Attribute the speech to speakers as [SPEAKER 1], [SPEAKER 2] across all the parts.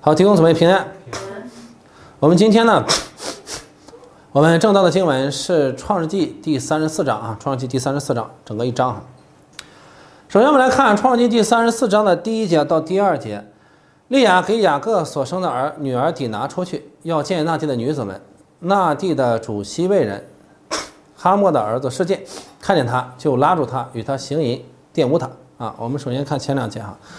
[SPEAKER 1] 好，弟兄姊妹平安。我们今天呢，我们正道的经文是创世纪第34章啊，创世纪第34章整个一章啊。首先我们来看创世纪第34章的第1节到第2节，利亚给雅各所生的女儿底拿出去，要见那地的女子们。那地的主西魏人哈莫的儿子示剑看见他，就拉住他，与他行淫，玷污他啊。我们首先看前2节哈。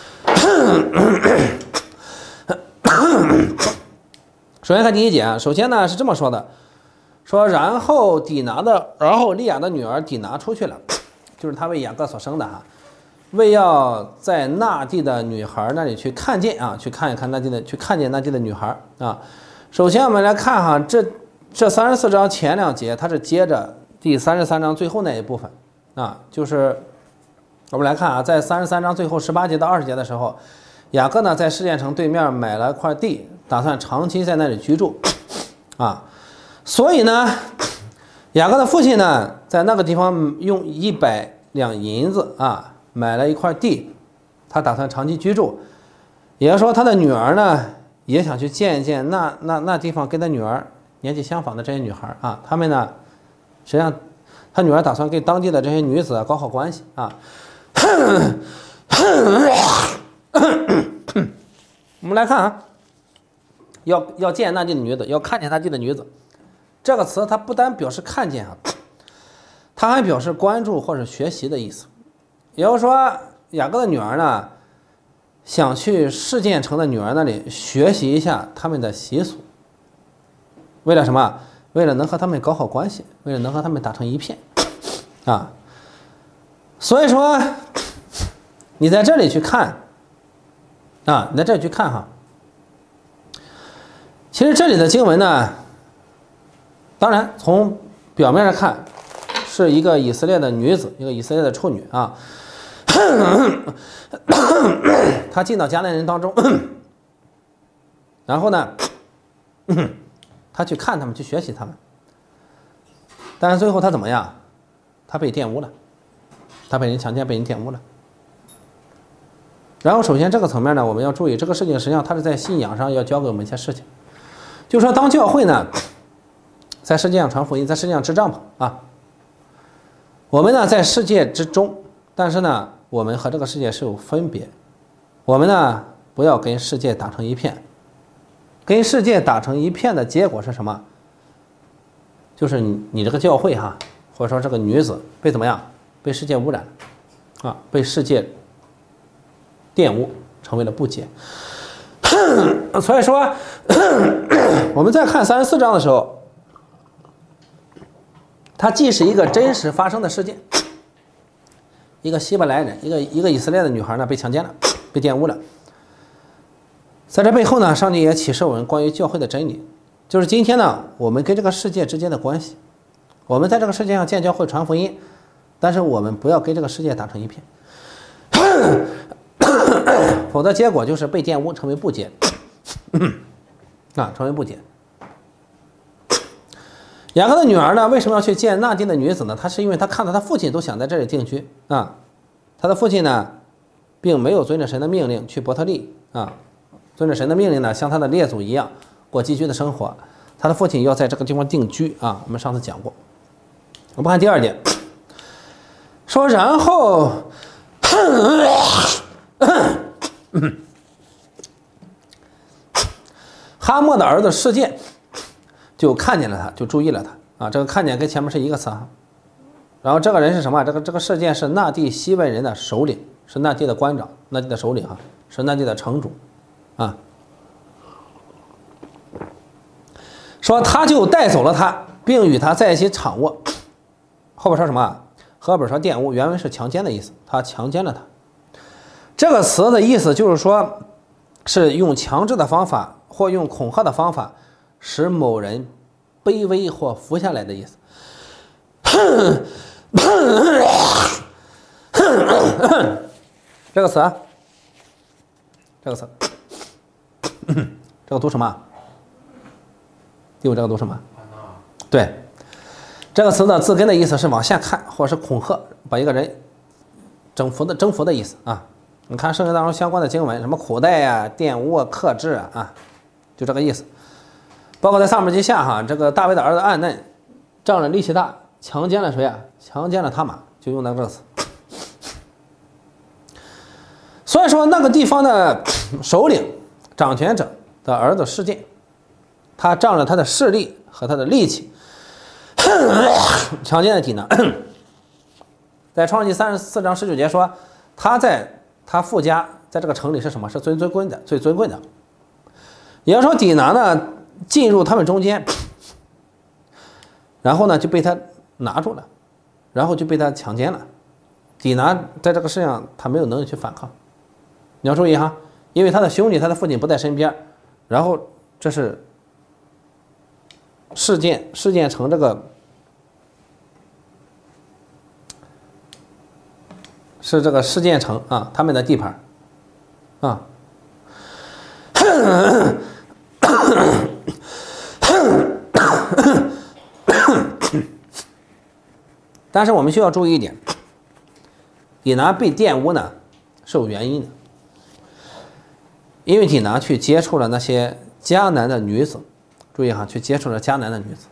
[SPEAKER 1] 首先看第1节啊，首先呢是这么说的，说然后利亚的女儿底拿出去了，就是他为雅各所生的哈，为要在那地的女孩那里去看见啊，去看一看那地的，去看见那地的女孩啊。首先我们来看哈，这34章前2节，它是接着第33章最后那一部分啊，就是我们来看啊，在33章最后18节到20节的时候，雅各呢在示剑城对面买了块地，打算长期在那里居住啊，所以呢，雅各的父亲呢在那个地方用100两银子啊买了一块地，他打算长期居住，也就是说他的女儿呢也想去见一见那地方跟他女儿年纪相仿的这些女孩啊，他们呢实际上他女儿打算跟当地的这些女子搞好关系啊。我们来看啊，要见那地的女子，要看见那地的女子，这个词它不单表示看见啊，它还表示关注或者学习的意思。也就是说，雅各的女儿呢想去示剑城的女儿那里学习一下他们的习俗，为了什么？为了能和他们搞好关系，为了能和他们打成一片啊。所以说你在这里去看啊，你在这里去看哈，其实这里的经文呢，当然从表面上看是一个以色列的女子，一个以色列的处女啊，她进到迦南人当中，然后呢她去看他们，去学习他们，但是最后她怎么样？她被玷污了，她被人强奸，被人玷污了。然后首先这个层面呢，我们要注意，这个事情实际上它是在信仰上要教给我们一些事情，就是说当教会呢在世界上传福音，在世界上支帐篷啊，我们呢在世界之中，但是呢我们和这个世界是有分别，我们呢不要跟世界打成一片，跟世界打成一片的结果是什么？就是你这个教会哈，或者说这个女子被怎么样？被世界污染啊，被世界玷污，成为了不洁。所以说我们在看34章的时候，它既是一个真实发生的事件，一个希伯来人，一个以色列的女孩呢被强奸了，被玷污了。在这背后呢，上帝也启示我们关于教会的真理，就是今天呢我们跟这个世界之间的关系，我们在这个世界上建教会传福音，但是我们不要跟这个世界打成一片，否则结果就是被玷污，成为不洁啊，成为不洁。雅各的女儿呢，为什么要去见那地的女子呢？她是因为她看到她父亲都想在这里定居啊，她的父亲呢并没有遵着神的命令去伯特利啊，遵着神的命令呢像他的列祖一样过寄居的生活，他的父亲要在这个地方定居啊，我们上次讲过。我们看第2节，说然后哈莫的儿子示剑就看见了他，就注意了他啊，这个看见跟前面是一个词啊。然后这个人是什么？这个示剑是那地西魏人的首领，是那地的官长，那地的首领啊，是那地的城主啊。说他就带走了他，并与他在一起躺卧。后边说什么？后边说玷污，原文是强奸的意思，他强奸了他。这个词的意思就是说，是用强制的方法或用恐吓的方法使某人卑微或服下来的意思。这个词啊，这个词，这个读什么？第5这个读什么？对，这个词的字根的意思是往下看，或者是恐吓，把一个人征服的意思啊。 你看圣经当中相关的经文，什么苦待呀、玷污啊、克制啊，就这个意思。包括在撒母耳记下哈，这个大卫的儿子暗嫩仗着力气大，强奸了谁啊？强奸了他玛，就用到这个词。所以说，那个地方的首领、掌权者的儿子示剑，他仗着他的势力和他的力气，强奸了底拿。在创世纪34章19节说，他在他父家，在这个城里是什么？是最尊贵的，最尊贵的。也就是说，底拿呢进入他们中间，然后呢就被他拿住了，然后就被他强奸了。底拿在这个世上，他没有能力去反抗。你要注意哈，因为他的兄弟、他的父亲不在身边，然后这是事件成这个是这个事件城啊，他们的地盘啊。但是我们需要注意一点，底拿被玷污呢是有原因的。因为底拿去接触了那些迦南的女子，注意哈，去接触了迦南的女子。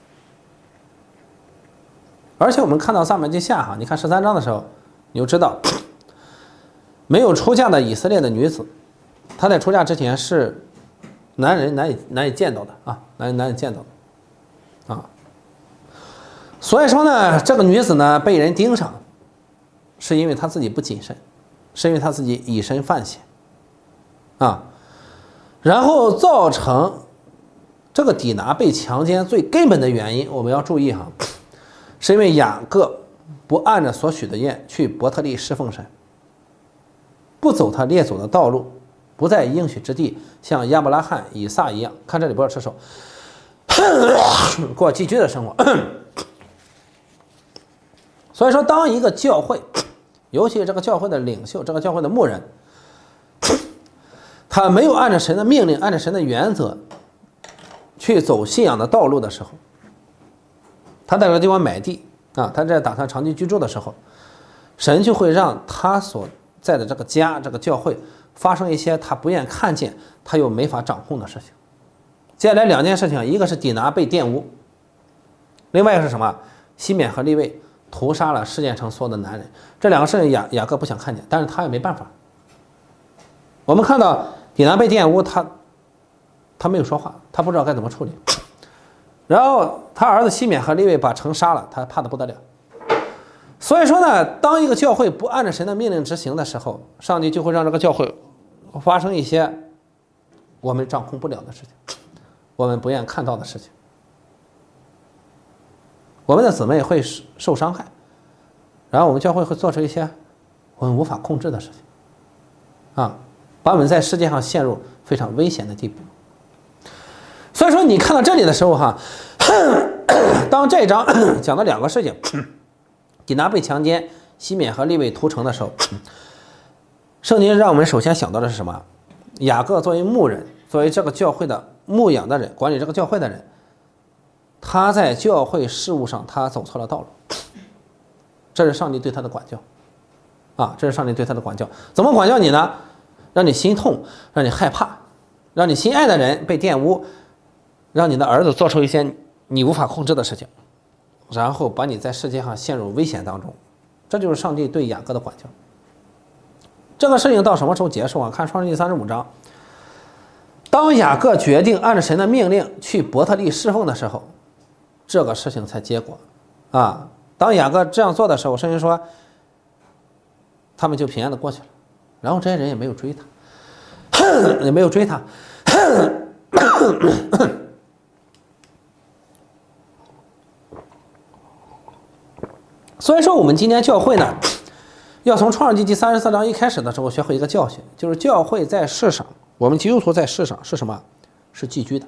[SPEAKER 1] 而且我们看到撒母耳记下哈，你看13章的时候，你就知道，没有出嫁的以色列的女子，她在出嫁之前是男人难以见到的啊，难以见到的啊。所以说呢，这个女子呢被人盯上，是因为她自己不谨慎，是因为她自己以身犯险。啊，然后造成这个底拿被强奸最根本的原因，我们要注意哈，是因为雅各不按着所许的愿去伯特利侍奉神，不走他列祖的道路，不在应许之地像亚伯拉罕、以撒一样，看这里不要吃手，过寄居的生活。所以说，当一个教会，尤其这个教会的领袖、这个教会的牧人，他没有按照神的命令，按照神的原则去走信仰的道路的时候，他在这个地方买地啊，他在打算长期居住的时候，神就会让他所在的这个家、这个教会发生一些他不愿看见、他又没法掌控的事情。接下来2件事情，一个是底拿被玷污，另外一个是什么？西缅和利未屠杀了事件城所有的男人。这2个事情雅各不想看见，但是他也没办法。我们看到底拿被玷污，他没有说话，他不知道该怎么处理。然后他儿子西缅和利未把城杀了，他怕得不得了。所以说呢，当一个教会不按照神的命令执行的时候，上帝就会让这个教会发生一些我们掌控不了的事情，我们不愿看到的事情，我们的姊妹会受伤害，然后我们教会会做出一些我们无法控制的事情啊，把我们在世界上陷入非常危险的地步。所以说你看到这里的时候哈，当这一章讲到2个事情，底拿被强奸，西缅和利未屠城的时候，圣经让我们首先想到的是什么？雅各作为牧人，作为这个教会的牧养的人，管理这个教会的人，他在教会事务上他走错了道路，这是上帝对他的管教啊，这是上帝对他的管教。怎么管教你呢？让你心痛，让你害怕，让你心爱的人被玷污，让你的儿子做出一些你无法控制的事情，然后把你在世界上陷入危险当中。这就是上帝对雅各的管教。这个事情到什么时候结束啊？看创世记35章，当雅各决定按照神的命令去伯特利侍奉的时候，这个事情才结果啊。当雅各这样做的时候，圣经说他们就平安的过去了，然后这些人也没有追他，也没有追他。所以说我们今天教会呢，要从创世纪第34章一开始的时候学会一个教训，就是教会在世上，我们基督徒在世上是什么？是寄居的。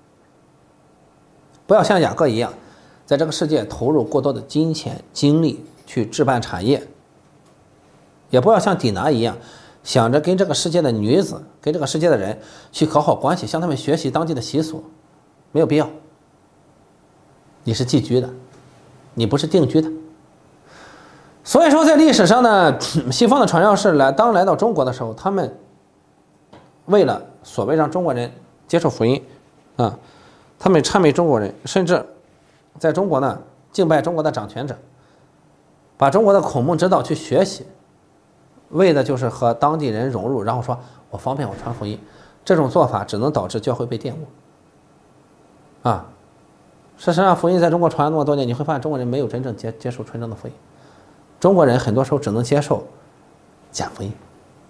[SPEAKER 1] 不要像雅各一样，在这个世界投入过多的金钱精力去置办产业，也不要像底拿一样想着跟这个世界的女子，跟这个世界的人去搞好关系，向他们学习当地的习俗，没有必要。你是寄居的，你不是定居的。 所以说，在历史上呢，西方的传教士来到中国的时候，他们为了所谓让中国人接受福音啊，他们谄媚中国人，甚至在中国呢敬拜中国的掌权者，把中国的孔孟之道去学习，为的就是和当地人融入，然后说我方便我传福音。这种做法只能导致教会被玷污啊。事实上，福音在中国传了那么多年，你会发现中国人没有真正接受纯正的福音。中国人很多时候只能接受假福音。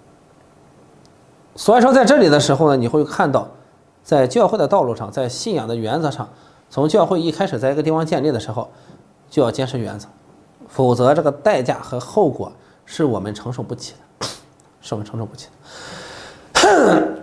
[SPEAKER 1] 所以说，在这里的时候呢，你会看到，在教会的道路上，在信仰的原则上，从教会一开始在一个地方建立的时候，就要坚持原则，否则这个代价和后果是我们承受不起的，是我们承受不起的。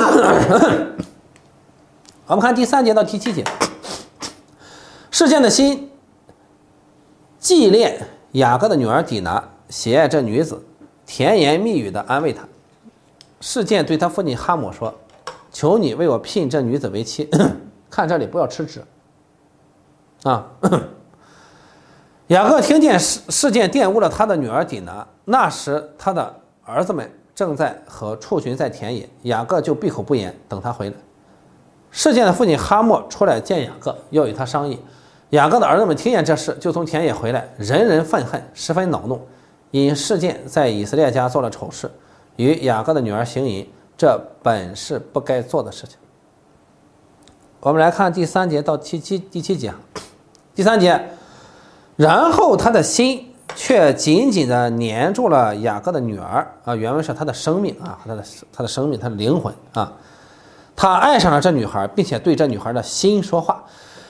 [SPEAKER 1] 我们看第3节到第7节，事件的心纪恋雅各的女儿底拿，喜爱这女子，甜言蜜语地安慰她。事件对他父亲哈姆说：“求你为我聘这女子为妻。”看这里不要吃纸啊！雅各听见事件玷污了他的女儿底拿，那时他的儿子们正在和畜群在田野，雅各就闭口不言，等他回来。事件的父亲哈莫出来见雅各，要与他商议。雅各的儿子们听见这事，就从田野回来，人人愤恨，十分恼怒，因事件在以色列家做了丑事，与雅各的女儿行淫，这本是不该做的事情。我们来看第3节到第7节。第3节，然后他的心却紧紧地黏住了雅各的女儿啊，原文是他的生命啊，他的生命，他的灵魂啊，他爱上了这女孩，并且对这女孩的心说话。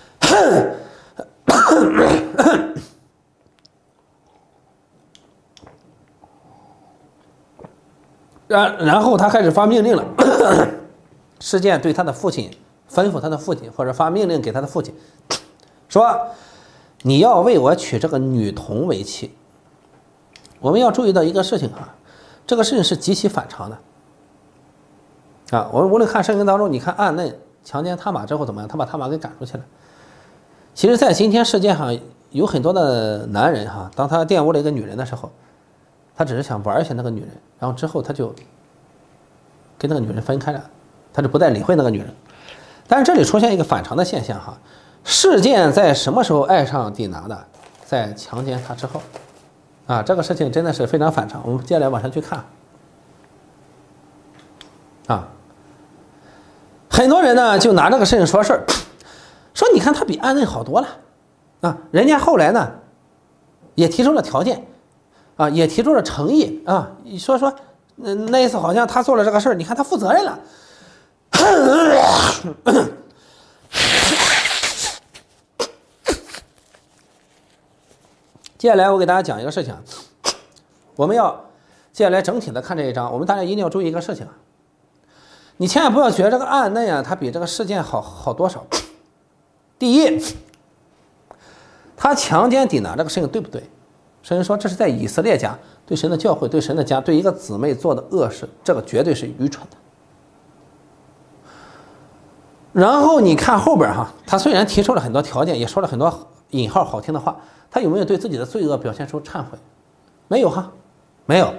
[SPEAKER 1] 然后他开始发命令了。事件对他的父亲吩咐他的父亲，或者发命令给他的父亲，说：“你要为我娶这个女童为妻。”我们要注意到一个事情啊，这个事情是极其反常的啊。我们无论看圣经当中，你看暗嫩强奸他玛之后怎么样，他把他玛给赶出去了。其实，在今天世界上有很多的男人哈，当他玷污了一个女人的时候，他只是想玩一下那个女人，然后之后他就跟那个女人分开了，他就不再理会那个女人。但是这里出现一个反常的现象哈，事件在什么时候爱上底拿的？在强奸他之后啊，这个事情真的是非常反常。我们接下来往下去看啊，很多人呢就拿这个事情说事儿，说你看他比暗嫩好多了啊，人家后来呢也提出了条件啊，也提出了诚意啊，说那意思好像他做了这个事儿，你看他负责任了。接下来我给大家讲一个事情，我们要接下来整体的看这一章，我们大家一定要注意一个事情，你千万不要觉得这个暗嫩啊，他比这个事件好多少。第一，他强奸底拿这个事情对不对？圣经说这是在以色列家，对神的教会，对神的家，对一个姊妹做的恶事，这个绝对是愚蠢的。然后你看后边哈，他虽然提出了很多条件，也说了很多引号好听的话，他有没有对自己的罪恶表现出忏悔？没有哈，没有。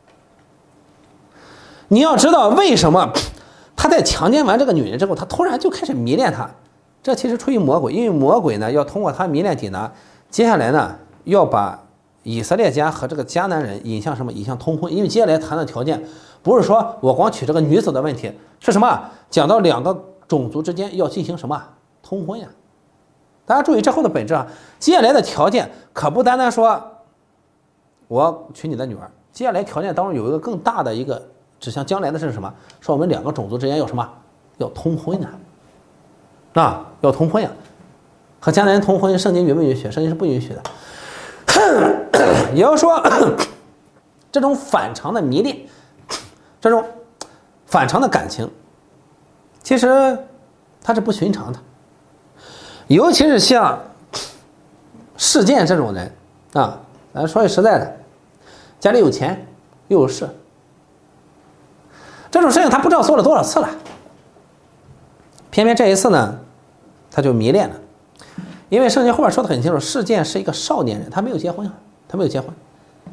[SPEAKER 1] 你要知道为什么他在强奸完这个女人之后，他突然就开始迷恋她？这其实出于魔鬼，因为魔鬼呢要通过他迷恋底拿，接下来呢要把以色列家和这个迦南人引向什么？引向通婚。因为接下来谈的条件不是说我光娶这个女子的问题，是什么？讲到两个种族之间要进行什么通婚呀？大家注意这后的本质啊！接下来的条件可不单单说我娶你的女儿，接下来条件当中有一个更大的一个指向将来的是什么？说我们两个种族之间要什么？要通婚啊，要通婚呀！和迦南人通婚，圣经允不允许？圣经是不允许的。也就是说，这种反常的迷恋，这种反常的感情，其实它是不寻常的。尤其是像事件这种人啊，咱说句实在的，家里有钱又有势，这种事情他不知道做了多少次了，偏偏这一次呢，他就迷恋了。因为圣经后面说的很清楚，事件是一个少年人，他没有结婚，他没有结婚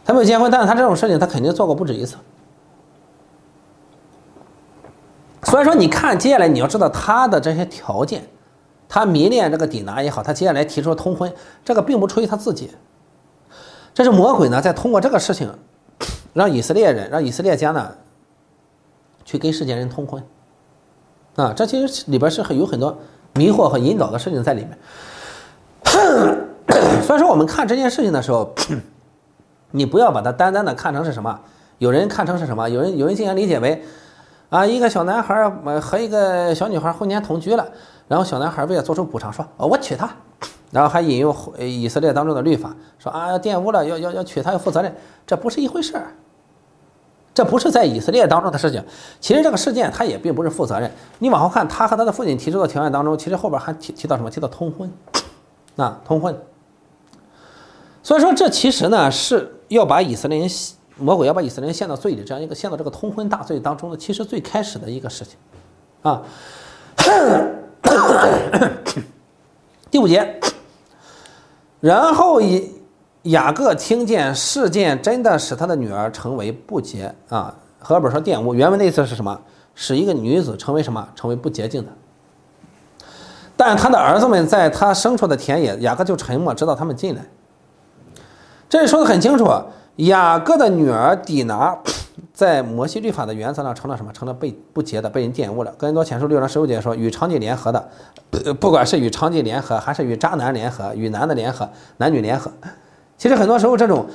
[SPEAKER 1] 他没有结婚，但是他这种事情他肯定做过不止一次。所以说，你看接下来你要知道他的这些条件，他迷恋这个底拿也好，他接下来提出通婚，这个并不出于他自己，这是魔鬼呢在通过这个事情，让以色列人、让以色列家呢去跟世间人通婚，啊，这其实里边是有很多迷惑和引导的事情在里面。所以说，我们看这件事情的时候，你不要把它单单的看成是什么，有人看成是什么，有人竟然理解为。一个小男孩和一个小女孩婚前同居了，然后小男孩为了做出补偿说，我娶她，然后还引用以色列当中的律法，说玷污了要娶她要负责任，这不是一回事儿，这不是在以色列当中的事情。其实这个事件他也并不是负责任。你往后看，他和他的父亲提出的条件当中，其实后边还提到什么？提到通婚，通婚。所以说，这其实呢是要把以色列人。魔鬼要把以色列人陷到罪里，这样一个陷到这个通婚大罪当中的，其实最开始的一个事情，啊。第5节，然后雅各听见事件真的使他的女儿成为不洁啊，和本说玷污，原文的意思是什么？使一个女子成为什么？成为不洁净的。但他的儿子们在他生出的田野，雅各就沉默，直到他们进来。这里说的很清楚。雅各的女儿底拿在摩西律法的原则上成了什么？成了被不洁的，被人玷污了。哥林多前书6章15节说，与娼妓联合的，不管是与娼妓联合，还是与渣男联合，与男的联合，男女联合，其实很多时候这种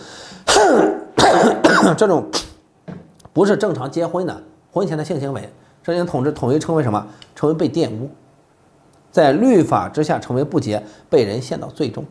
[SPEAKER 1] 不是正常结婚的婚前的性行为，这些统一称为什么？成为被玷污，在律法之下成为不洁，被人陷到罪中。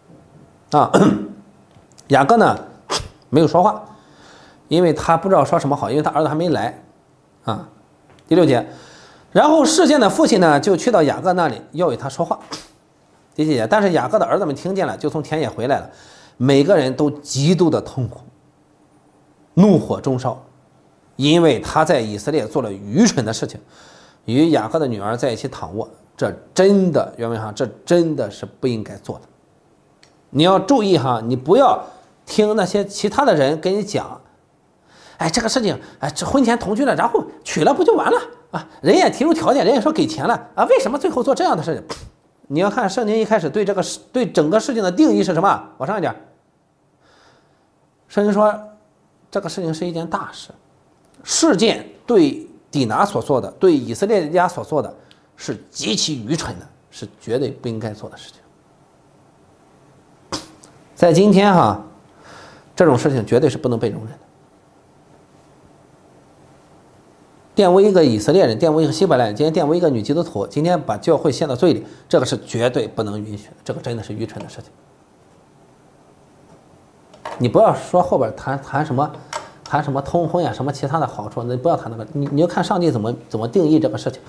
[SPEAKER 1] 雅各呢？没有说话，因为他不知道说什么好，因为他儿子还没来，第6节，然后事件的父亲呢就去到雅各那里要与他说话。第7节，但是雅各的儿子们听见了，就从田野回来了，每个人都极度的痛苦，怒火中烧，因为他在以色列做了愚蠢的事情，与雅各的女儿在一起躺卧，这真的原文上这真的是不应该做的。你要注意哈，你不要听那些其他的人跟你讲，这个事情，这婚前同居了，然后娶了不就完了啊？人也提出条件，人也说给钱了啊，为什么最后做这样的事情？你要看圣经一开始对整个事情的定义是什么？往上一点，圣经说这个事情是一件大事，事件对底拿所做的，对以色列家所做的是极其愚蠢的，是绝对不应该做的事情。在今天这种事情绝对是不能被容忍的。玷污一个以色列人，玷污一个希伯来人，今天玷污一个女基督徒，今天把教会陷到罪里，这个是绝对不能允许的，这个真的是愚蠢的事情。你不要说后边谈什么通婚什么其他的好处，你不要谈那个，你就看上帝怎么定义这个事情。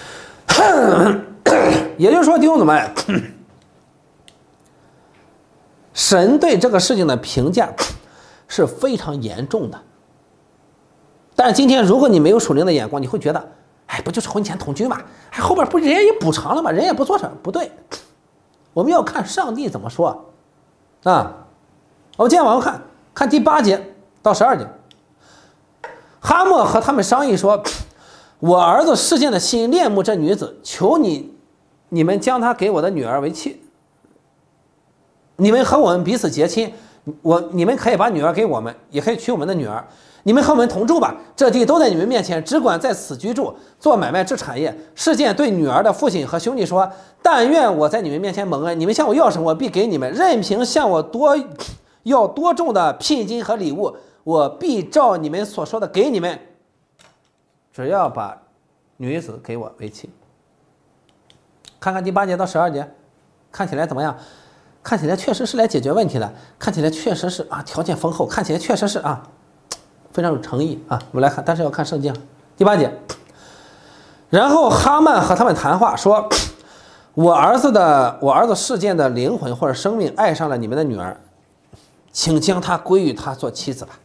[SPEAKER 1] 也就是说，弟兄姊妹，神对这个事情的评价是非常严重的。但是今天如果你没有属灵的眼光，你会觉得不就是婚前同居嘛，后边不人家也补偿了嘛，人也不做什么，不对，我们要看上帝怎么说啊。我们今天往后看第8节到12节，哈莫和他们商议说，我儿子事件的心恋慕这女子，求你们将她给我的女儿为妻，你们和我们彼此结亲，你们可以把女儿给我们，也可以娶我们的女儿，你们和我们同住吧，这地都在你们面前，只管在此居住，做买卖治产业。事件对女儿的父亲和兄弟说，但愿我在你们面前蒙恩，你们向我要什么，我必给你们，任凭向我要多重的聘金和礼物，我必照你们所说的给你们，只要把女子给我为妻。看看第8节到12节，看起来怎么样？看起来确实是来解决问题的，看起来确实是条件丰厚，看起来确实是非常有诚意我们来看，但是要看圣经。第8节，然后哈曼和他们谈话说，我儿子事件的灵魂或者生命爱上了你们的女儿，请将她归于他做妻子吧。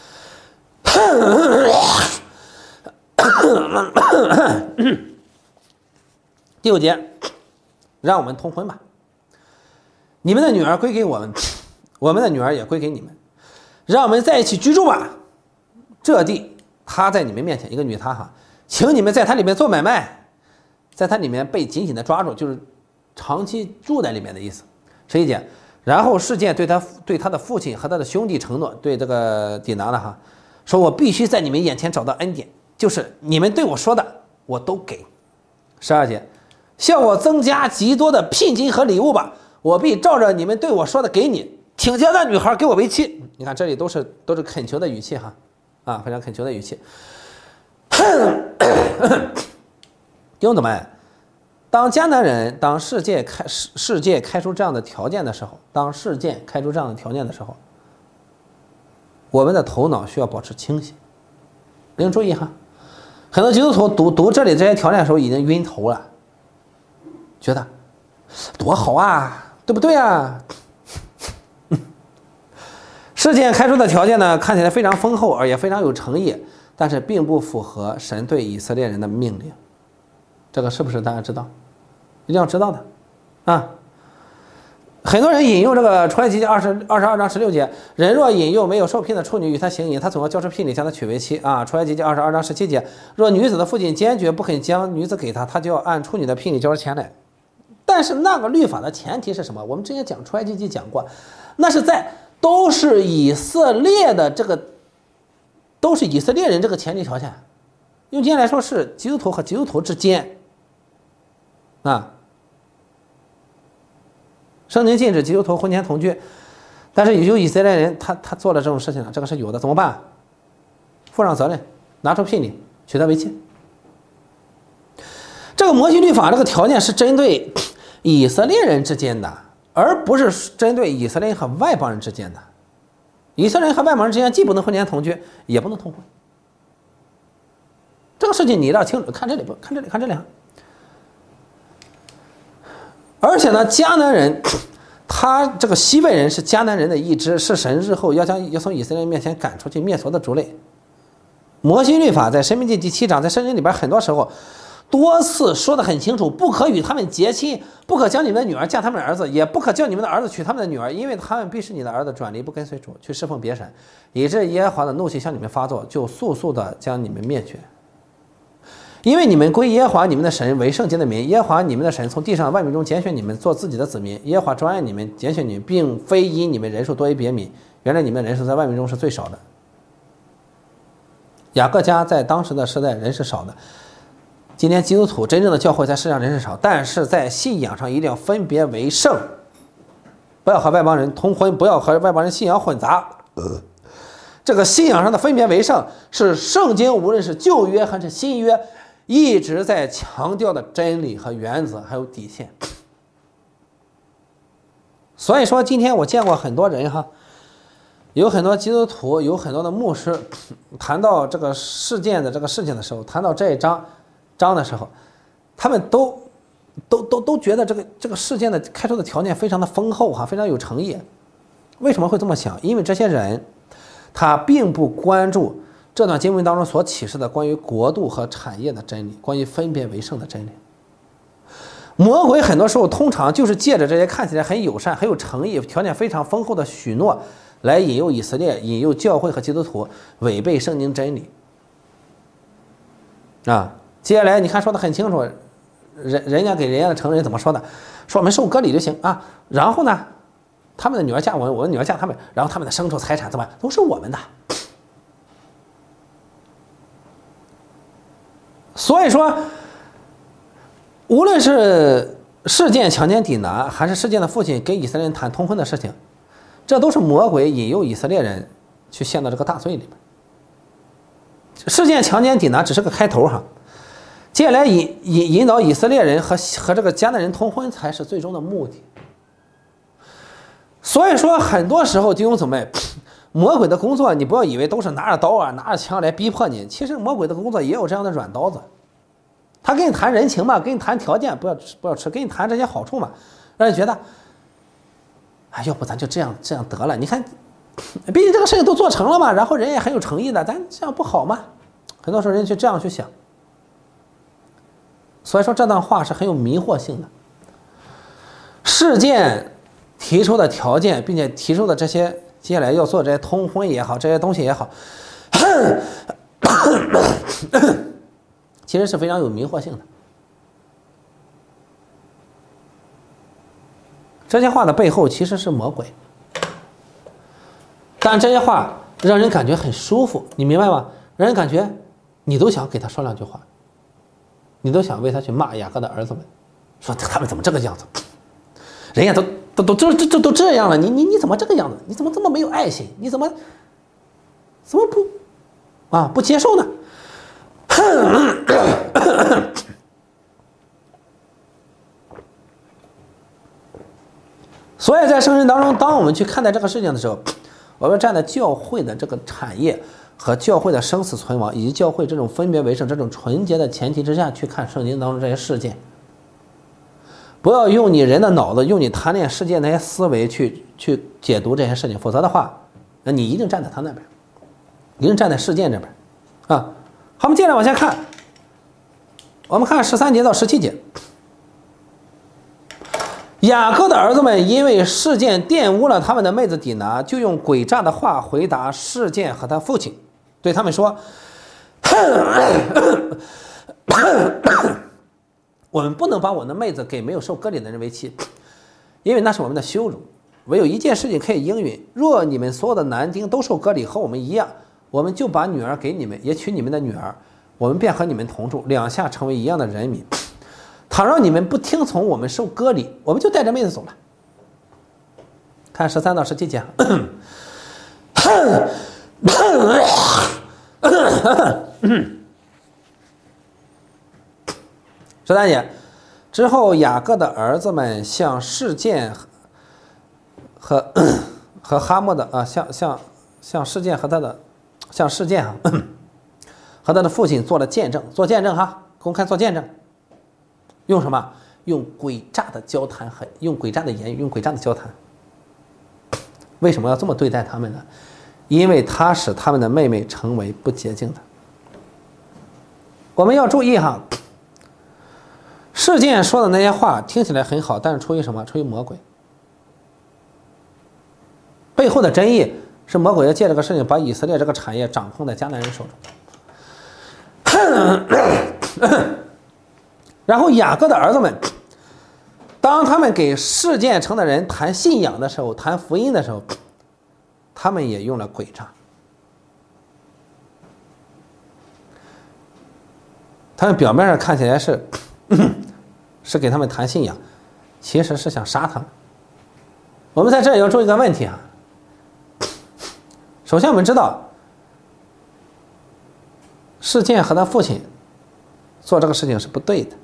[SPEAKER 1] 第9节，让我们通婚吧，你们的女儿归给我们，我们的女儿也归给你们， 让我们在一起居住吧。这地他在你们面前，一个女他哈，请你们在他里面做买卖，在他里面被紧紧的抓住，就是长期住在里面的意思。11节，然后事件对他的父亲和他的兄弟承诺，对这个底拿的哈，说我必须在你们眼前找到恩典，就是你们对我说的我都给。12节，向我增加极多的聘金和礼物吧，我必照着你们对我说的给你，请将那女孩给我为妻。你看这里都是恳求的语气哈，啊，非常恳求的语气。弟兄姊妹，当迦南人，当世界开出这样的条件的时候，我们的头脑需要保持清醒。您注意哈，很多基督徒读这里这些条件的时候已经晕头了，觉得多好啊，对不对啊？事件开出的条件呢，看起来非常丰厚，而也非常有诚意，但是并不符合神对以色列人的命令。这个是不是大家知道？一定要知道的啊！很多人引用这个出埃及记22章16节，人若引诱没有受聘的处女与他行淫，他总要交出聘礼将他娶为妻啊。出埃及记22章17节，若女子的父亲坚决不肯将女子给他，他就要按处女的聘礼交出钱来。但是那个律法的前提是什么？我们之前讲出埃及记讲过，那是在都是以色列人这个前提条件。用今天来说是基督徒和基督徒之间啊。圣经禁止基督徒婚前同居，但是有以色列人他做了这种事情了，这个是有的，怎么办？负上责任，拿出聘礼娶她为妻。这个摩西律法这个条件是针对以色列人之间的，而不是针对以色列人和外邦人之间的。以色列人和外邦人之间既不能婚前同居，也不能通婚。这个事情你一定要清楚，看这里，看这里。而且呢，迦南人，他这个西魏人是迦南人的一支，是神日后要从以色列人面前赶出去灭族的族类。摩西律法在申命记第7章，在圣经里边很多时候多次说得很清楚，不可与他们结亲，不可将你们的女儿嫁他们的儿子，也不可叫你们的儿子娶他们的女儿，因为他们必使你的儿子转离不跟随主，去侍奉别神，以致耶和华的怒气向你们发作，就速的将你们灭绝。因为你们归耶和华你们的神为圣洁的民，耶和华你们的神从地上万民中拣选你们做自己的子民，耶和华专爱你们，拣选你们，并非因你们人数多于别民，原来你们的人数在万民中是最少的。雅各家在当时的时代人是少的，今天基督徒真正的教会在世上人是少，但是在信仰上一定要分别为圣，不要和外邦人通婚，不要和外邦人信仰混杂。这个信仰上的分别为圣是圣经无论是旧约还是新约一直在强调的真理和原则还有底线。所以说今天我见过很多人哈，有很多基督徒，有很多的牧师谈到这个事件的这个事情的时候，谈到这一章的时候，他们都觉得这个事件的开出的条件非常的丰厚哈，非常有诚意。为什么会这么想？因为这些人他并不关注这段经文当中所启示的关于国度和产业的真理，关于分别为圣的真理。魔鬼很多时候通常就是借着这些看起来很友善、很有诚意、条件非常丰厚的许诺，来引诱以色列、引诱教会和基督徒违背圣经真理。啊，接下来你看说的很清楚，人家给人家的成人怎么说的？说我们受割礼就行啊，然后呢，他们的女儿嫁我们，我的女儿嫁他们，然后他们的牲畜财产怎么都是我们的。所以说，无论是事件强奸底拿，还是事件的父亲跟以色列人谈通婚的事情，这都是魔鬼引诱以色列人去陷到这个大罪里面。事件强奸底拿只是个开头哈，接下来引导以色列人和这个迦南人通婚才是最终的目的。所以说，很多时候弟兄姊妹，魔鬼的工作你不要以为都是拿着刀啊拿着枪来逼迫你，其实魔鬼的工作也有这样的软刀子，他跟你谈人情嘛，跟你谈条件，不要吃，跟你谈这些好处嘛，让你觉得哎，要不咱就这样得了，你看毕竟这个事情都做成了嘛，然后人也很有诚意的，咱这样不好吗？很多时候人就这样去想。所以说这段话是很有迷惑性的。事件提出的条件并且提出的这些接下来要做这些通婚也好，这些东西也好，其实是非常有迷惑性的。这些话的背后其实是魔鬼，但这些话让人感觉很舒服，你明白吗？让人感觉你都想给他说两句话，你都想为他去骂雅各的儿子们，说他们怎么这个样子，人家都这样了，你怎么这个样子？你怎么这么没有爱心？你怎么不接受呢？所以在圣经当中，当我们去看待这个事情的时候，我们站在教会的这个产业和教会的生死存亡，以及教会这种分别为圣、这种纯洁的前提之下去看圣经当中这些事件。不要用你人的脑子，用你谈恋世界那些思维去解读这些事情，否则的话，那你一定站在他那边，一定站在事件这边啊。好，我们接着往下看，我们看13节到17节。雅各的儿子们因为事件玷污了他们的妹子底拿，就用诡诈的话回答事件和他父亲，对他们说：我们不能把我的妹子给没有受割礼的人为妻，因为那是我们的羞辱。唯有一件事情可以应允，若你们所有的男丁都受割礼和我们一样，我们就把女儿给你们，也娶你们的女儿，我们便和你们同住，两下成为一样的人民。倘若你们不听从我们受割礼，我们就带着妹子走了。看13到17节。13节之后，雅各的儿子们向示剑和哈莫的向示剑和他的和他的父亲做了见证，做见证哈，公开做见证。用什么？用诡诈的交谈，用诡诈的言语，用诡诈的交谈。为什么要这么对待他们呢？因为他使他们的妹妹成为不洁净的。我们要注意哈，事件说的那些话听起来很好，但是出于什么？出于魔鬼。背后的真意是魔鬼要借这个事情把以色列这个产业掌控在迦南人手中。然后雅各的儿子们，当他们给事件城的人谈信仰的时候，谈福音的时候，他们也用了诡诈。他们表面上看起来是给他们谈信仰，其实是想杀他们。我们在这里要注意一个问题啊。首先我们知道，事件和他父亲做这个事情是不对的。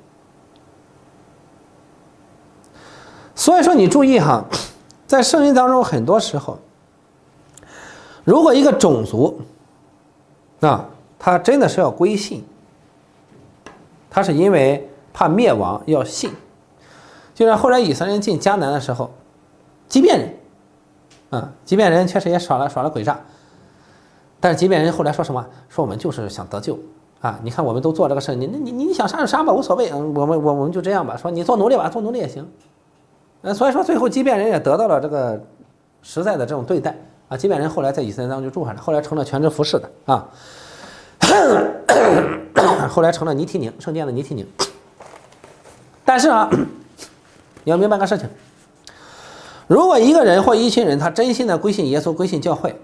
[SPEAKER 1] 所以说你注意哈，在圣经当中很多时候，如果一个种族他真的是要归信，他是因为怕灭亡要信，就像后来以色列人进迦南的时候，即便人确实也耍了诡诈，但是即便人后来说什么？说我们就是想得救啊！你看我们都做这个事，你想杀就杀吧，无所谓，我们就这样吧。说你做奴隶吧，做奴隶也行。所以说最后即便人也得到了这个实在的这种对待啊，即便人后来在以色列当中就住下来，后来成了全职服侍的啊，后来成了尼提宁，圣殿的尼提宁。但是啊，你要明白个事情，如果一个人或一群人他真心的归信耶稣，归信教会，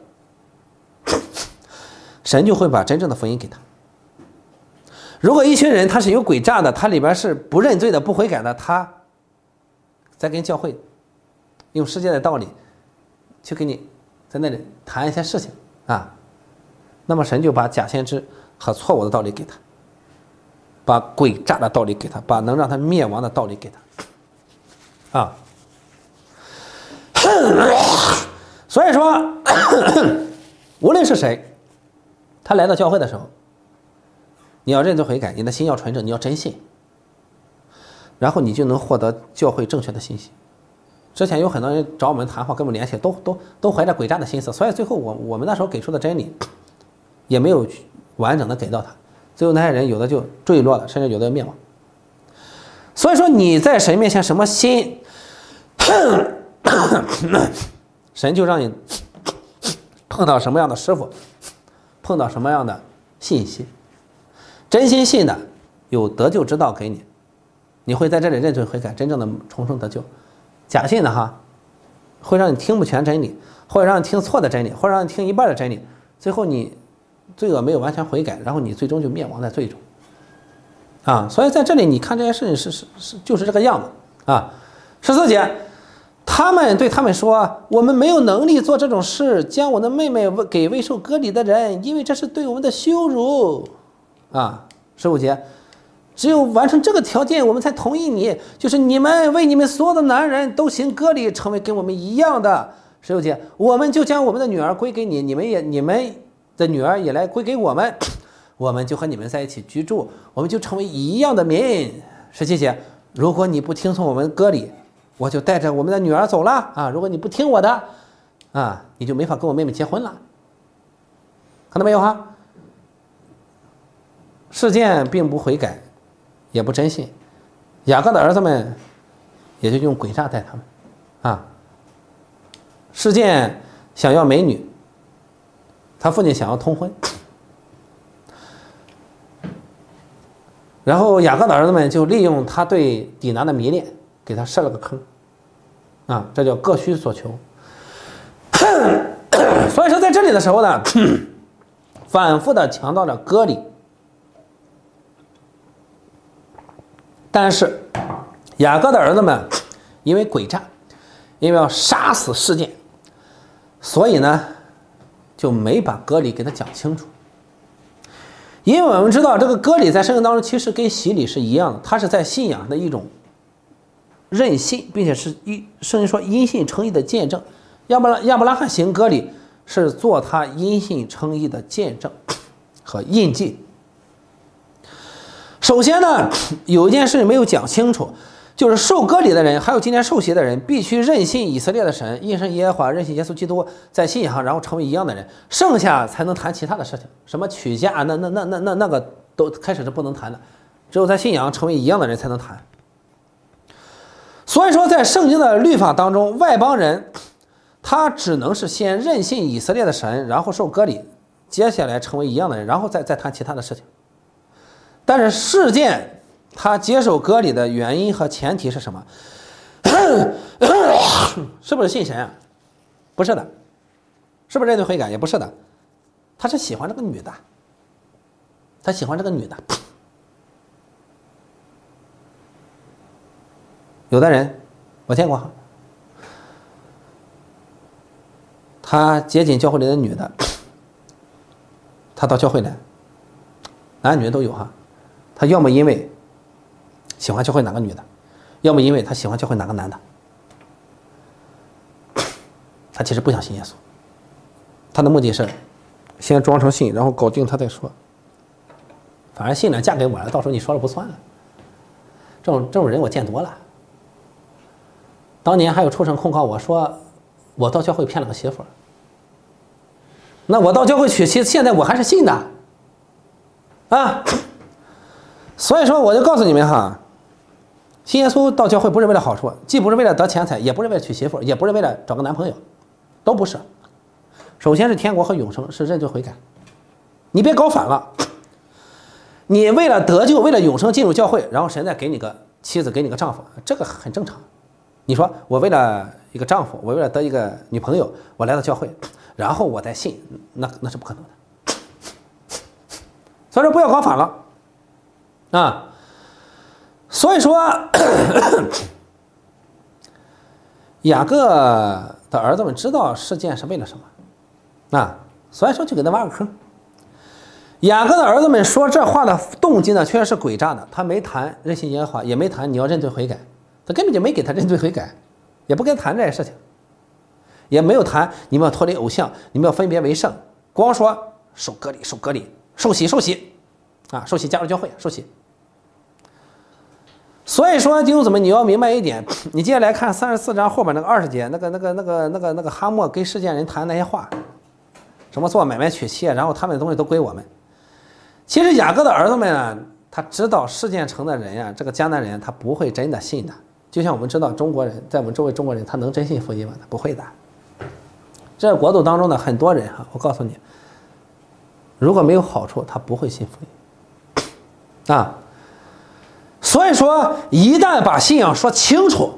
[SPEAKER 1] 神就会把真正的福音给他。如果一群人他是有诡诈的，他里边是不认罪的，不悔改的，他再跟教会用世界的道理去给你在那里谈一些事情啊，那么神就把假先知和错误的道理给他，把诡诈的道理给他，把能让他灭亡的道理给他啊。所以说无论是谁，他来到教会的时候，你要认罪悔改，你的心要纯正，你要真信，然后你就能获得教会正确的信息。之前有很多人找我们谈话，跟我们联系，都怀着诡诈的心思，所以最后我们那时候给出的真理也没有完整的给到他，最后那些人有的就坠落了，甚至有的灭亡。所以说你在神面前什么心，神就让你碰到什么样的师傅，碰到什么样的信息，真心信的有得救之道给你，你会在这里认罪悔改，真正的重生得救。假信的哈，会让你听不全真理，或者让你听错的真理，或者让你听一半的真理，最后你罪恶没有完全悔改，然后你最终就灭亡在罪中啊。所以在这里你看这些事情就是这个样子啊。14节，他们对他们说，我们没有能力做这种事，将我的妹妹给未受割礼的人，因为这是对我们的羞辱啊。15节，只有完成这个条件，我们才同意你，就是你们为你们所有的男人都行割礼，成为跟我们一样的。16节，我们就将我们的女儿归给你，你们的女儿也来归给我们，我们就和你们在一起居住，我们就成为一样的民。17节，如果你不听从我们割礼，我就带着我们的女儿走了啊！如果你不听我的啊，你就没法跟我妹妹结婚了。看到没有哈？事件并不悔改，也不真信，雅各的儿子们也就用诡诈待他们啊。事件想要美女，他父亲想要通婚，然后雅各的儿子们就利用他对底拿的迷恋，给他设了个坑啊，这叫各需所求。所以说在这里的时候呢，反复的强调了割礼，但是雅各的儿子们因为诡诈，因为要杀死事件，所以呢就没把割礼给他讲清楚。因为我们知道这个割礼在圣经当中其实跟洗礼是一样的，它是在信仰的一种认信，并且是圣经说因信称义的见证。亚伯拉罕行割礼是做他因信称义的见证和印记。首先呢，有一件事没有讲清楚，就是受割礼的人，还有今天受洗的人，必须认信以色列的神，因信耶和华，认信耶稣基督，在信仰上然后成为一样的人，剩下才能谈其他的事情，什么娶嫁那个都开始是不能谈的，只有在信仰成为一样的人才能谈。所以说在圣经的律法当中，外邦人他只能是先认信以色列的神，然后受割礼，接下来成为一样的人，然后再谈其他的事情。但是事件他接受割礼的原因和前提是什么？是不是信神啊？不是的。是不是认罪悔改？也不是的。他是喜欢这个女的，他喜欢这个女的。有的人我见过，他接近教会里的女的，他到教会来，男女的都有哈。他要么因为喜欢教会哪个女的，要么因为他喜欢教会哪个男的。他其实不想信耶稣，他的目的是先装成信，然后搞定他再说。反正信了嫁给我了，到时候你说了不算了。这种人我见多了。当年还有畜生控告我说我到教会骗了个媳妇儿，那我到教会娶妻，现在我还是信的啊。所以说我就告诉你们哈，信耶稣到教会不是为了好处，既不是为了得钱财，也不是为了娶媳妇，也不是为了找个男朋友，都不是。首先是天国和永生，是认罪悔改。你别搞反了，你为了得救，为了永生进入教会，然后神再给你个妻子，给你个丈夫，这个很正常。你说我为了一个丈夫，我为了得一个女朋友，我来到教会，然后我再信，那是不可能的。所以说不要搞反了啊。所以说雅各的儿子们知道事件是为了什么啊，所以说就给他挖个坑。雅各的儿子们说这话的动机呢，确实是诡诈的。他没谈认信耶和华，也没谈你要认罪悔改，他根本就没给他认罪悔改，也不跟他谈这些事情，也没有谈你们要脱离偶像，你们要分别为圣，光说受割礼，受割礼，受洗啊，受洗加入教会，受洗。所以说弟兄姊妹，你要明白一点，你接下来看34章后边那个20节，那个哈莫跟世间人谈那些话，什么做买卖娶妻，然后他们的东西都归我们。其实雅各的儿子们啊，他知道世件城的人呀，这个迦南人他不会真的信的。就像我们知道中国人，在我们周围中国人，他能真信福音吗？他不会的。 这国度当中的很多人哈，我告诉你，如果没有好处，他不会信福音啊。所以说，一旦把信仰说清楚，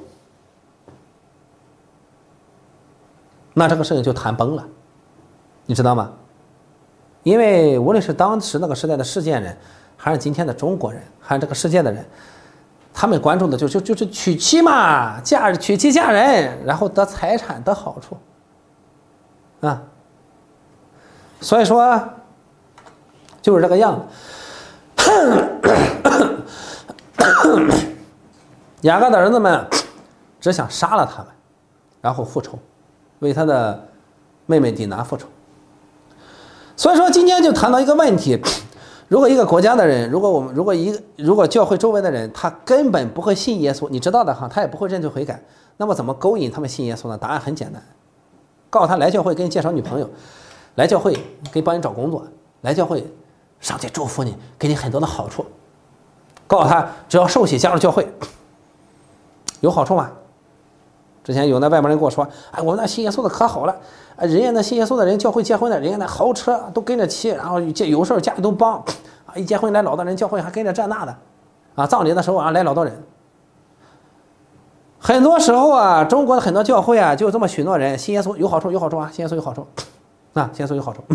[SPEAKER 1] 那这个事情就谈崩了，你知道吗？因为无论是当时那个时代的世界人，还是今天的中国人，还是这个世界的人，他们关注的就是娶妻嘛，娶妻嫁人，然后得财产得好处啊。所以说就是这个样子。雅各的儿子们只想杀了他们，然后复仇，为他的妹妹底拿复仇。所以说今天就谈到一个问题，如果一个国家的人，如果教会周围的人他根本不会信耶稣，你知道的哈，他也不会认罪悔改，那么怎么勾引他们信耶稣呢？答案很简单，告诉他来教会给你介绍女朋友，来教会给帮你找工作，来教会上帝祝福你，给你很多的好处，告诉他只要受洗加入教会有好处吗？之前有那外国人跟我说，哎，我们那信耶稣的可好了，人家那信耶稣的人教会结婚的，人家那豪车都跟着骑，然后有事家里都帮啊，一结婚来老多人，教会还跟着这那的啊，葬礼的时候啊来老多人。很多时候啊，中国的很多教会啊就这么许诺人，信耶稣有好处，有好处啊，信耶稣有好处啊，信耶稣有好处。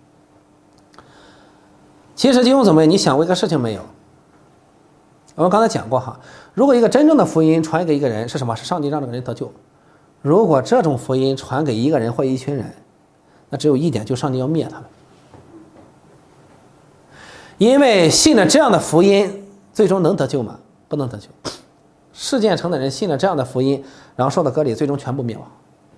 [SPEAKER 1] 其实弟兄姊妹，你想过一个事情没有？我们刚才讲过哈，如果一个真正的福音传给一个人是什么？是上帝让这个人得救。如果这种福音传给一个人或一群人，那只有一点，就上帝要灭他们。因为信了这样的福音，最终能得救吗？不能得救。世建城的人信了这样的福音，然后受到割礼，最终全部灭亡。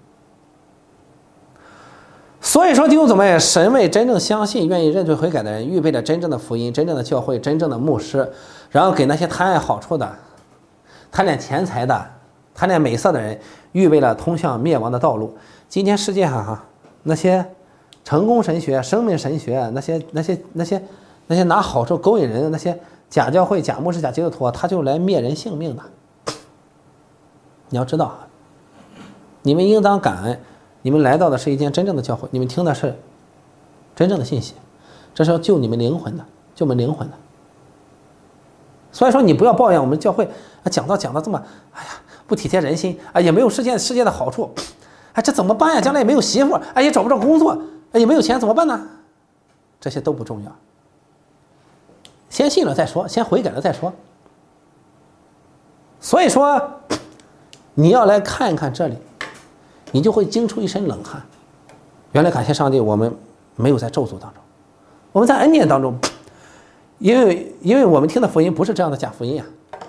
[SPEAKER 1] 所以说弟兄姊妹，神为真正相信愿意认罪悔改的人预备了真正的福音，真正的教会，真正的牧师，然后给那些贪爱好处的，贪恋钱财的，贪恋美色的人预备了通向灭亡的道路。今天世界上哈，那些成功神学、生命神学，那些拿好处勾引人的那些假教会、假牧师、假基督徒，他就来灭人性命的。你要知道，你们应当感恩，你们来到的是一间真正的教会，你们听的是真正的信息，这是要救你们灵魂的，救我们灵魂的。所以说你不要抱怨我们教会讲到这么，哎呀，不体贴人心啊，也没有世界的好处，哎，这怎么办呀？将来也没有媳妇，哎，也找不着工作，哎，也没有钱，怎么办呢？这些都不重要，先信了再说，先悔改了再说。所以说你要来看一看这里，你就会惊出一身冷汗。原来感谢上帝，我们没有在咒诅当中，我们在恩典当中。因为我们听的福音不是这样的假福音呀，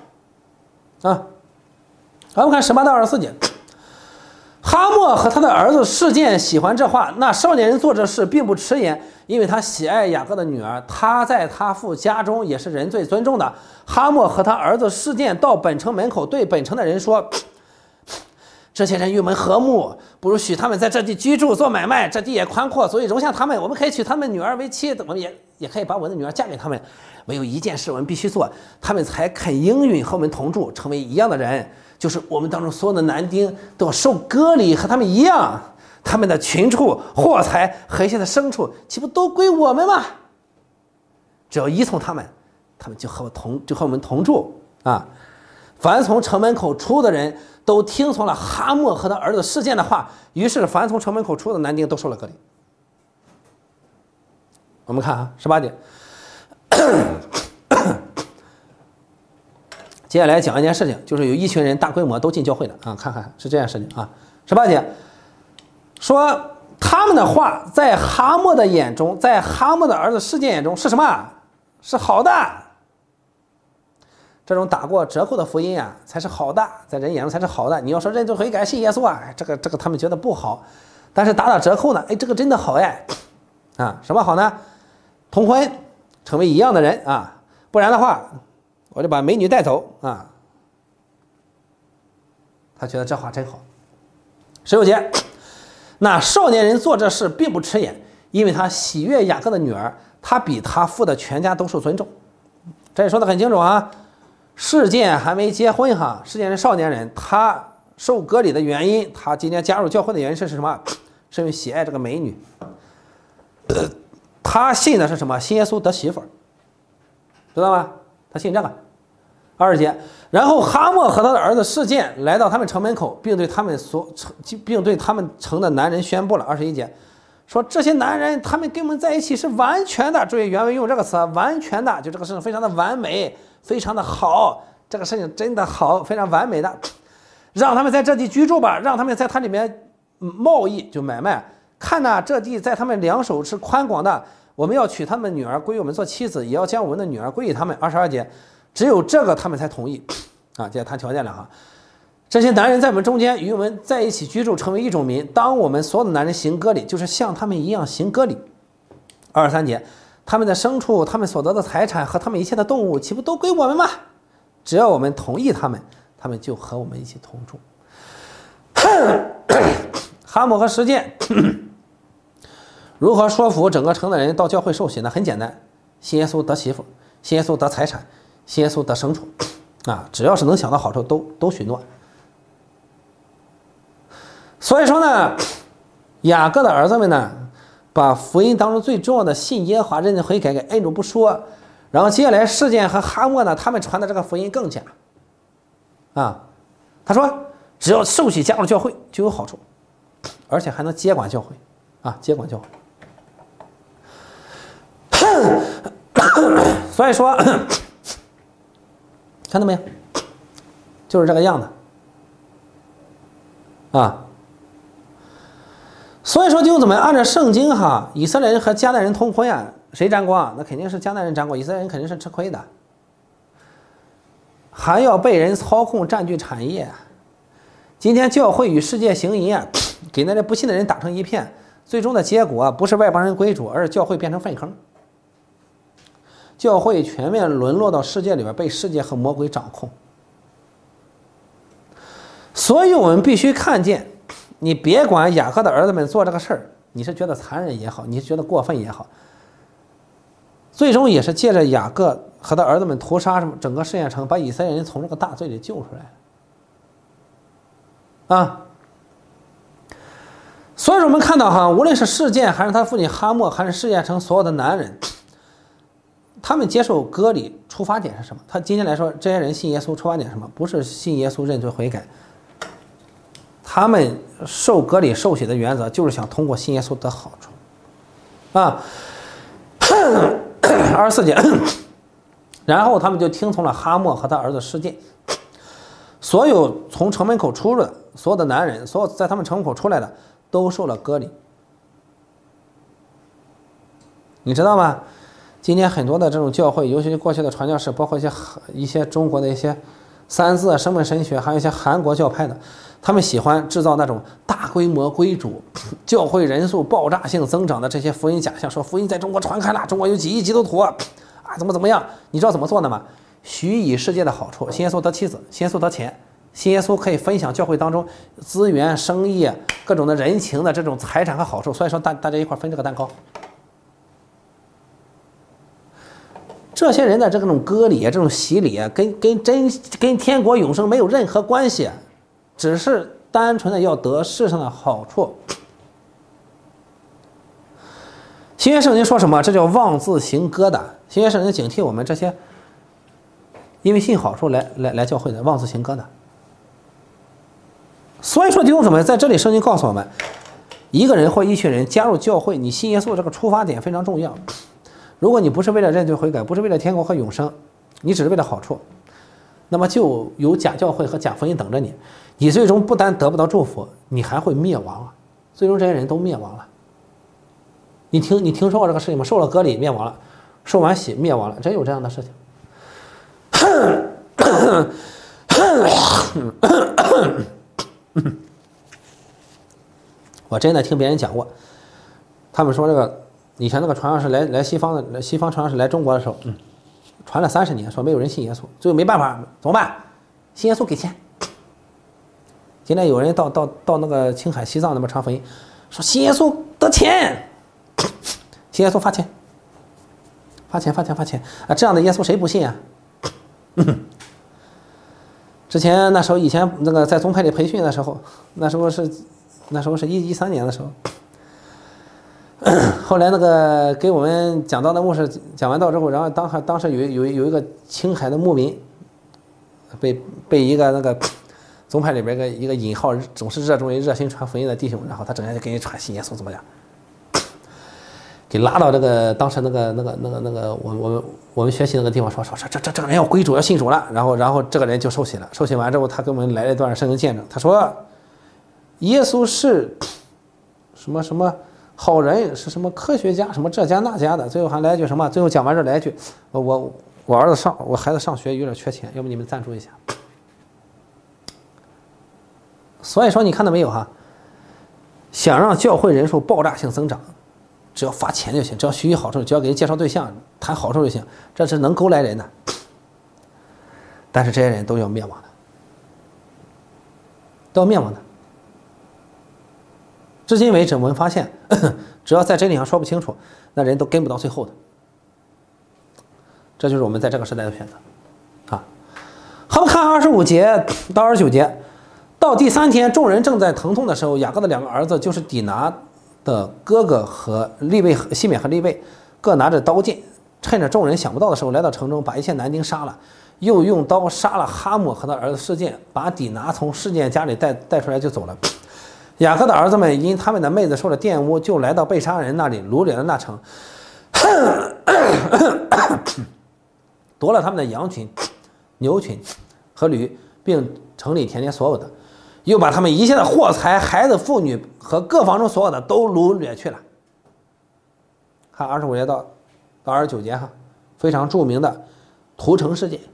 [SPEAKER 1] 我们看18到24节，哈莫和他的儿子示剑喜欢这话，那少年人做这事并不迟延，因为他喜爱雅各的女儿，他在他父家中也是人最尊重的。哈莫和他儿子示剑到本城门口，对本城的人说，这些人与我们和睦，不如许他们在这地居住做买卖，这地也宽阔，所以容下他们，我们可以娶他们女儿为妻，我们也可以把我的女儿嫁给他们。唯有一件事我们必须做，他们才肯应允和我们同住，成为一样的人，就是我们当中所有的男丁都要受割礼，和他们一样，他们的群畜、货财和一些的牲畜，岂不都归我们吗？只要依从他们，他们就和我们同住啊！凡从城门口出的人都听从了哈莫和他儿子示剑的话，于是凡从城门口出的男丁都受了割礼。我们看啊，18节。接下来讲一件事情，就是有一群人大规模都进教会了啊，看看是这件事情啊。18节说他们的话在哈莫的眼中，在哈莫的儿子示剑眼中是什么？是好的。这种打过折扣的福音啊，才是好的，在人眼中才是好的。你要说认罪悔改信耶稣啊，这个他们觉得不好，但是打折扣呢，哎，这个真的好哎，啊，什么好呢？同婚，成为一样的人啊，不然的话，我就把美女带走啊。他觉得这话真好。16节，那少年人做这事并不迟延，因为他喜悦雅各的女儿，他比他父的全家都受尊重。这也说得很清楚啊。示剑还没结婚哈，示剑是少年人，他受割礼的原因，他今天加入教会的原因是什么？ 是因为喜爱这个美女。他信的是什么？信耶稣得媳妇儿，知道吗？他信这个。20节，然后哈莫和他的儿子示剑来到他们城门口，并对他们城的男人宣布了。21节，说这些男人他们跟我们在一起是完全的，注意原文用这个词，完全的，就这个事情非常的完美，非常的好，这个事情真的好，非常完美的，让他们在这地居住吧，让他们在它里面贸易，就买卖。看呐，这地在他们两手是宽广的，我们要娶他们女儿归我们做妻子，也要将我们的女儿归于他们。22节，只有这个他们才同意啊，这谈条件了哈。这些男人在我们中间与我们在一起居住，成为一种民。当我们所有的男人行割礼，就是像他们一样行割礼。23节，他们的牲畜、他们所得的财产和他们一切的动物，岂不都归我们吗？只要我们同意他们，他们就和我们一起同住。哈姆和示剑如何说服整个城的人到教会受洗呢？很简单，信耶稣得媳妇，信耶稣得财产，信耶稣得牲畜啊，只要是能想到好处都许诺。所以说呢，雅各的儿子们呢，把福音当中最重要的信耶和华认罪悔改给摁住不说，然后接下来示剑和哈莫呢，他们传的这个福音更假啊。他说只要受洗加入教会就有好处，而且还能接管教会啊，接管教会。所以说看到没有，就是这个样子啊。所以说就怎么样，按照圣经哈，以色列人和迦南人通婚啊，谁沾光？那肯定是迦南人沾光，以色列人肯定是吃亏的，还要被人操控占据产业。今天教会与世界行淫啊，给那些不信的人打成一片，最终的结果不是外邦人归主，而是教会变成粪坑，教会全面沦落到世界里边，被世界和魔鬼掌控。所以我们必须看见，你别管雅各的儿子们做这个事儿，你是觉得残忍也好，你是觉得过分也好，最终也是借着雅各和他儿子们屠杀整个试验城，把以色列人从这个大罪里救出来啊。所以说我们看到哈，无论是示剑还是他父亲哈莫，还是试验城所有的男人，他们接受割礼出发点是什么？他今天来说，这些人信耶稣出发点是什么？不是信耶稣认罪悔改，他们受割礼受洗的原则就是想通过信耶稣得好处啊。24节，然后他们就听从了哈莫和他儿子示剑。所有从城门口出入的所有的男人，所有在他们城门口出来的都受了割礼。你知道吗？今天很多的这种教会，尤其是过去的传教士，包括一些中国的一些三字生命神学，还有一些韩国教派的，他们喜欢制造那种大规模归主、教会人数爆炸性增长的这些福音假象，说福音在中国传开了，中国有几亿基督徒啊，怎么样？你知道怎么做的吗？许以世界的好处，信耶稣得妻子，信耶稣得钱，信耶稣可以分享教会当中资源、生意、各种的人情的这种财产和好处，所以说大家一块分这个蛋糕。这些人的这种割礼、这种洗礼，跟天国永生没有任何关系，只是单纯的要得世上的好处。新约圣经说什么？这叫妄自行割的。新约圣经警惕我们这些因为信好处来教会的妄自行割的。所以说弟兄姊妹，在这里圣经告诉我们，一个人或一群人加入教会，你信耶稣这个出发点非常重要。如果你不是为了认罪悔改，不是为了天国和永生，你只是为了好处，那么就有假教会和假福音等着你，你最终不但得不到祝福，你还会灭亡啊！最终这些人都灭亡了。你听说过这个事情吗？受了割礼灭亡了，受完洗灭亡了，真有这样的事情。我真的听别人讲过，他们说这个以前那个传教士来西方传教士来中国的时候，传了30年，说没有人信耶稣，最后没办法，怎么办？信耶稣给钱。现在有人到那个青海、西藏那边传福音，说信耶稣得钱，信耶稣发钱啊！这样的耶稣谁不信啊？之前那时候以前那个在宗派里培训的时候，那时候是那时候是13年的时候。后来那个给我们讲道的牧师讲完道之后，然后当时有一个青海的牧民被一个那个宗派里边一个引号总是热衷于热心传福音的弟兄，然后他整天就给你传信耶稣怎么样，给拉到这个当时那个我们学习那个地方，说这个人要归主要信主了，然后这个人就受洗了，受洗完之后他给我们来了一段圣经见证，他说耶稣是什么好人，是什么科学家，什么这家那家的，最后还来一句什么，最后讲完这来一句，我孩子上学有点缺钱，要不你们赞助一下。所以说你看到没有哈，想让教会人数爆炸性增长，只要发钱就行，只要许好处，只要给人介绍对象谈好处就行，这是能勾来人的。但是这些人都要灭亡的，都要灭亡的。至今为止我们发现，只要在真理上说不清楚，那人都跟不到最后的。这就是我们在这个时代的选择啊。好，看25节到29节，到第3天，众人正在疼痛的时候，雅各的2个儿子，就是底拿的哥哥和利未西缅和利未，各拿着刀剑，趁着众人想不到的时候，来到城中，把一切男丁杀了，又用刀杀了哈莫和他儿子示剑，把底拿从示剑家里带出来就走了。雅各的儿子们因他们的妹子受了玷污，就来到被杀人那里，掳掠了那城，夺了他们的羊群、牛群和驴，并城里田间所有的，又把他们一切的货财、孩子、妇女和各房中所有的都掳掠去了。看25节到29节哈，非常著名的屠城事件。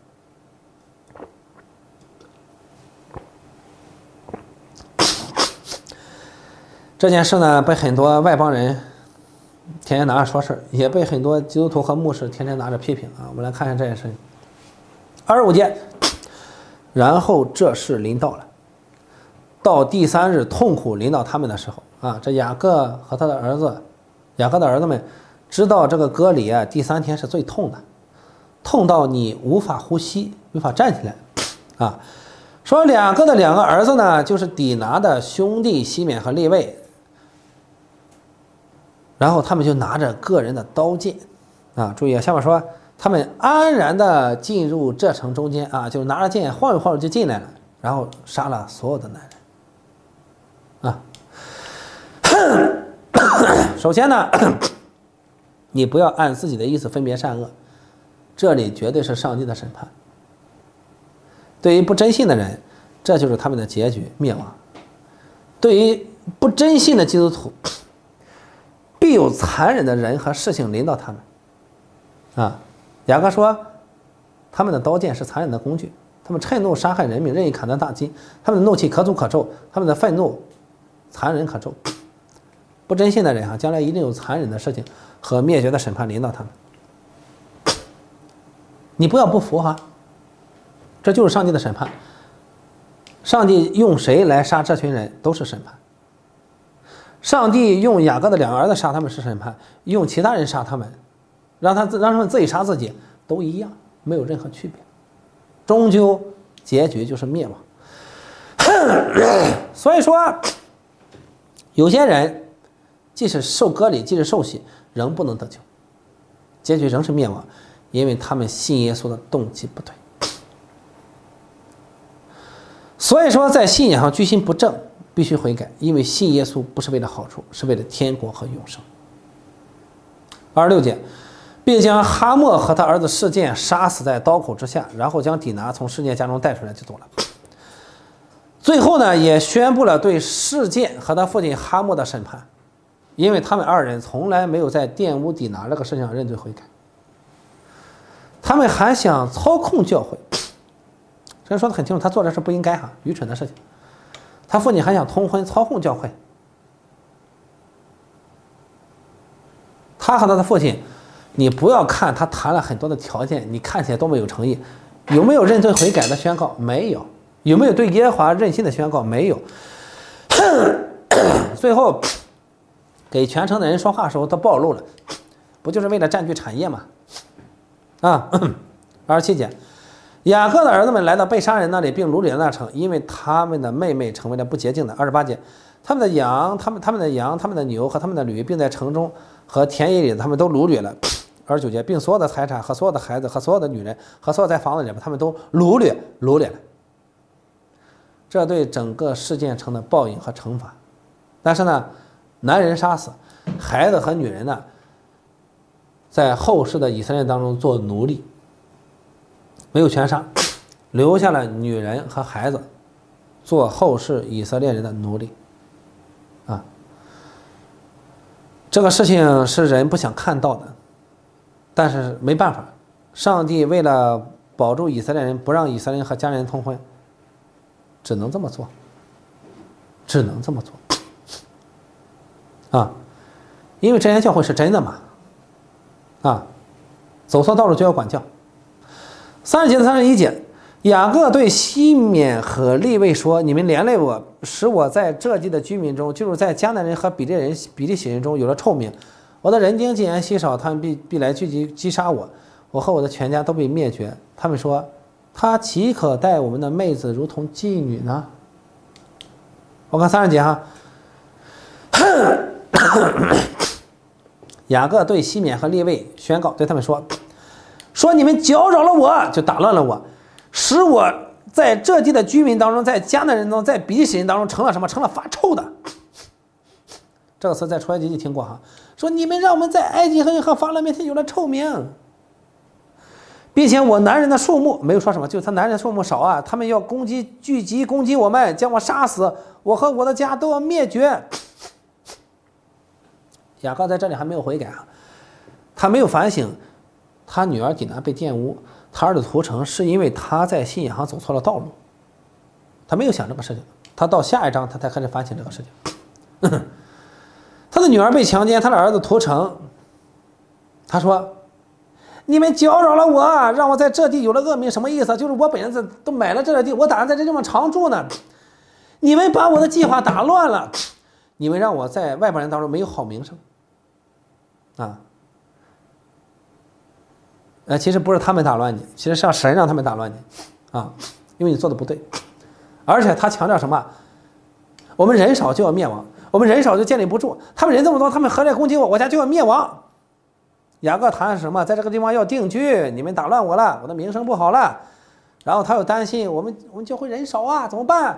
[SPEAKER 1] 这件事呢，被很多外邦人天天拿着说事，也被很多基督徒和牧师天天拿着批评啊。我们来看看这件事情。25节，然后这事临到了，到第3日痛苦临到他们的时候啊，这雅各和他的儿子，雅各的儿子们知道这个割礼啊，第3天是最痛的，痛到你无法呼吸，无法站起来啊。说雅各的2个儿子呢，就是底拿的兄弟西缅和利未。然后他们就拿着个人的刀剑啊，注意啊，下面说他们安然的进入这城中间啊，就拿着剑晃悠晃悠就进来了，然后杀了所有的男人啊。首先呢，你不要按自己的意思分别善恶，这里绝对是上帝的审判。对于不真信的人，这就是他们的结局，灭亡。对于不真信的基督徒，必有残忍的人和事情临到他们啊。雅各说他们的刀剑是残忍的工具，他们趁怒杀害人命，任意砍断大筋，他们的怒气可诅可咒，他们的愤怒残忍可咒。不真信的人将来一定有残忍的事情和灭绝的审判临到他们。你不要不服这就是上帝的审判。上帝用谁来杀这群人都是审判。上帝用雅各的2个儿子杀他们是审判，用其他人杀他们，让他们自己杀自己都一样，没有任何区别，终究结局就是灭亡。所以说有些人即使受割礼，即使受洗，仍不能得救，结局仍是灭亡，因为他们信耶稣的动机不对。所以说在信仰上居心不正，必须悔改，因为信耶稣不是为了好处，是为了天国和永生。26节，并将哈莫和他儿子示剑杀死在刀口之下，然后将底拿从示剑家中带出来就走了。最后呢，也宣布了对示剑和他父亲哈莫的审判，因为他们2人从来没有在玷污底拿这个事情上认罪悔改，他们还想操控教会。这说得很清楚，他做这事不应该愚蠢的事情。他父亲还想通婚操控教会。他和他的父亲，你不要看他谈了很多的条件，你看起来多么有诚意，有没有认罪悔改的宣告？没有。有没有对耶和华任心的宣告？没有。最后给全城的人说话的时候都暴露了，不就是为了占据产业吗？27节，雅各的儿子们来到被杀人那里，并掳掠那城，因为他们的妹妹成为了不洁净的。28节， 他们的羊、他们的羊、他们的牛和他们的驴，并在城中和田野里，他们都掳掠了29节，并所有的财产和所有的孩子和所有的女人和所有在房子里面，他们都掳掠了。这对整个事件城的报应和惩罚。但是呢，男人杀死，孩子和女人呢，在后世的以色列当中做奴隶，没有全杀，留下了女人和孩子做后世以色列人的奴隶。这个事情是人不想看到的，但是没办法，上帝为了保住以色列人，不让以色列人和家人通婚，只能这么做，因为真言教会是真的嘛，走错道路就要管教。30节到31节，雅各对西缅和利未说：“你们连累我，使我在这地的居民中，就是在迦南人和比利洗人中有了臭名。我的人丁既然稀少，他们必来聚集击杀我，我和我的全家都被灭绝。他们说，他岂可待我们的妹子如同妓女呢？”我看30节哈，雅各对西缅和利未宣告，对他们说你们搅扰了我，就打乱了我，使我在这地的居民当中，在迦南人当中，在比利洗人当中成了什么？成了发臭的。这个词在出埃及记听过哈，说你们让我们在埃及和法老面前有了臭名，并且我男人的数目，没有说什么，就是他男人的数目少啊，他们要聚集攻击我们，将我杀死，我和我的家都要灭绝。雅各在这里还没有悔改啊，他没有反省他女儿底拿被玷污，他儿子屠城是因为他在信仰上走错了道路，他没有想这个事情，他到下一章他才开始反省这个事情。他的女儿被强奸，他的儿子屠城，他说你们搅扰了我，让我在这地有了恶名，什么意思？就是我本人都买了这个地，我打算在这地方常住呢，你们把我的计划打乱了，你们让我在外邦人当中没有好名声其实不是他们打乱你，其实是神让他们打乱你因为你做的不对。而且他强调什么？我们人少就要灭亡，我们人少就建立不住，他们人这么多，他们合力攻击我，我家就要灭亡。雅各谈什么？在这个地方要定居，你们打乱我了，我的名声不好了。然后他又担心我们教会人少啊，怎么办？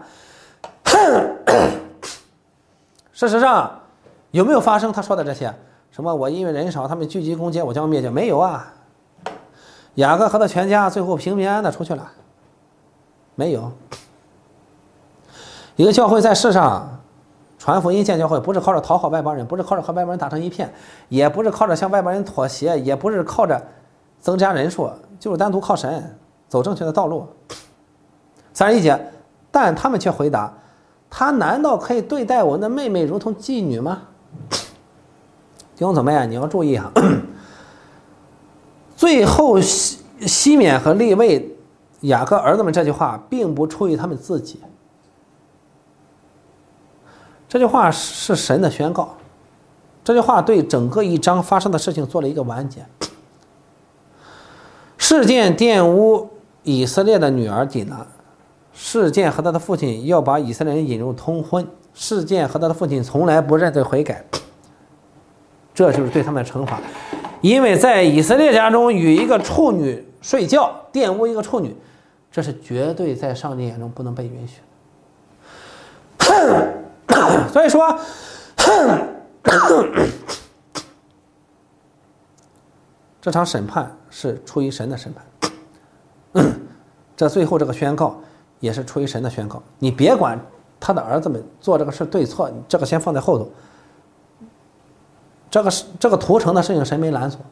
[SPEAKER 1] 事实上有没有发生他说的这些？什么我因为人少，他们聚集攻击我将要灭绝？没有啊。雅各和他全家最后平平安安的出去了，没有。一个教会在世上传福音建教会，不是靠着讨好外邦人，不是靠着和外邦人打成一片，也不是靠着向外邦人妥协，也不是靠着增加人数，就是单独靠神走正确的道路。31节，但他们却回答：他难道可以对待我的妹妹如同妓女吗？弟兄姊妹啊，你要注意哈，最后西缅和利未雅各儿子们这句话并不出于他们自己，这句话是神的宣告，这句话对整个一章发生的事情做了一个完结。事件玷污以色列的女儿底拿，事件和他的父亲要把以色列人引入通婚，事件和他的父亲从来不认罪悔改，这就是对他们的惩罚。因为在以色列家中与一个处女睡觉，玷污一个处女，这是绝对在上帝眼中不能被允许的。所以说这场审判是出于神的审判，这最后这个宣告也是出于神的宣告。你别管他的儿子们做这个事对错，这个先放在后头。这个屠城的事情神没拦阻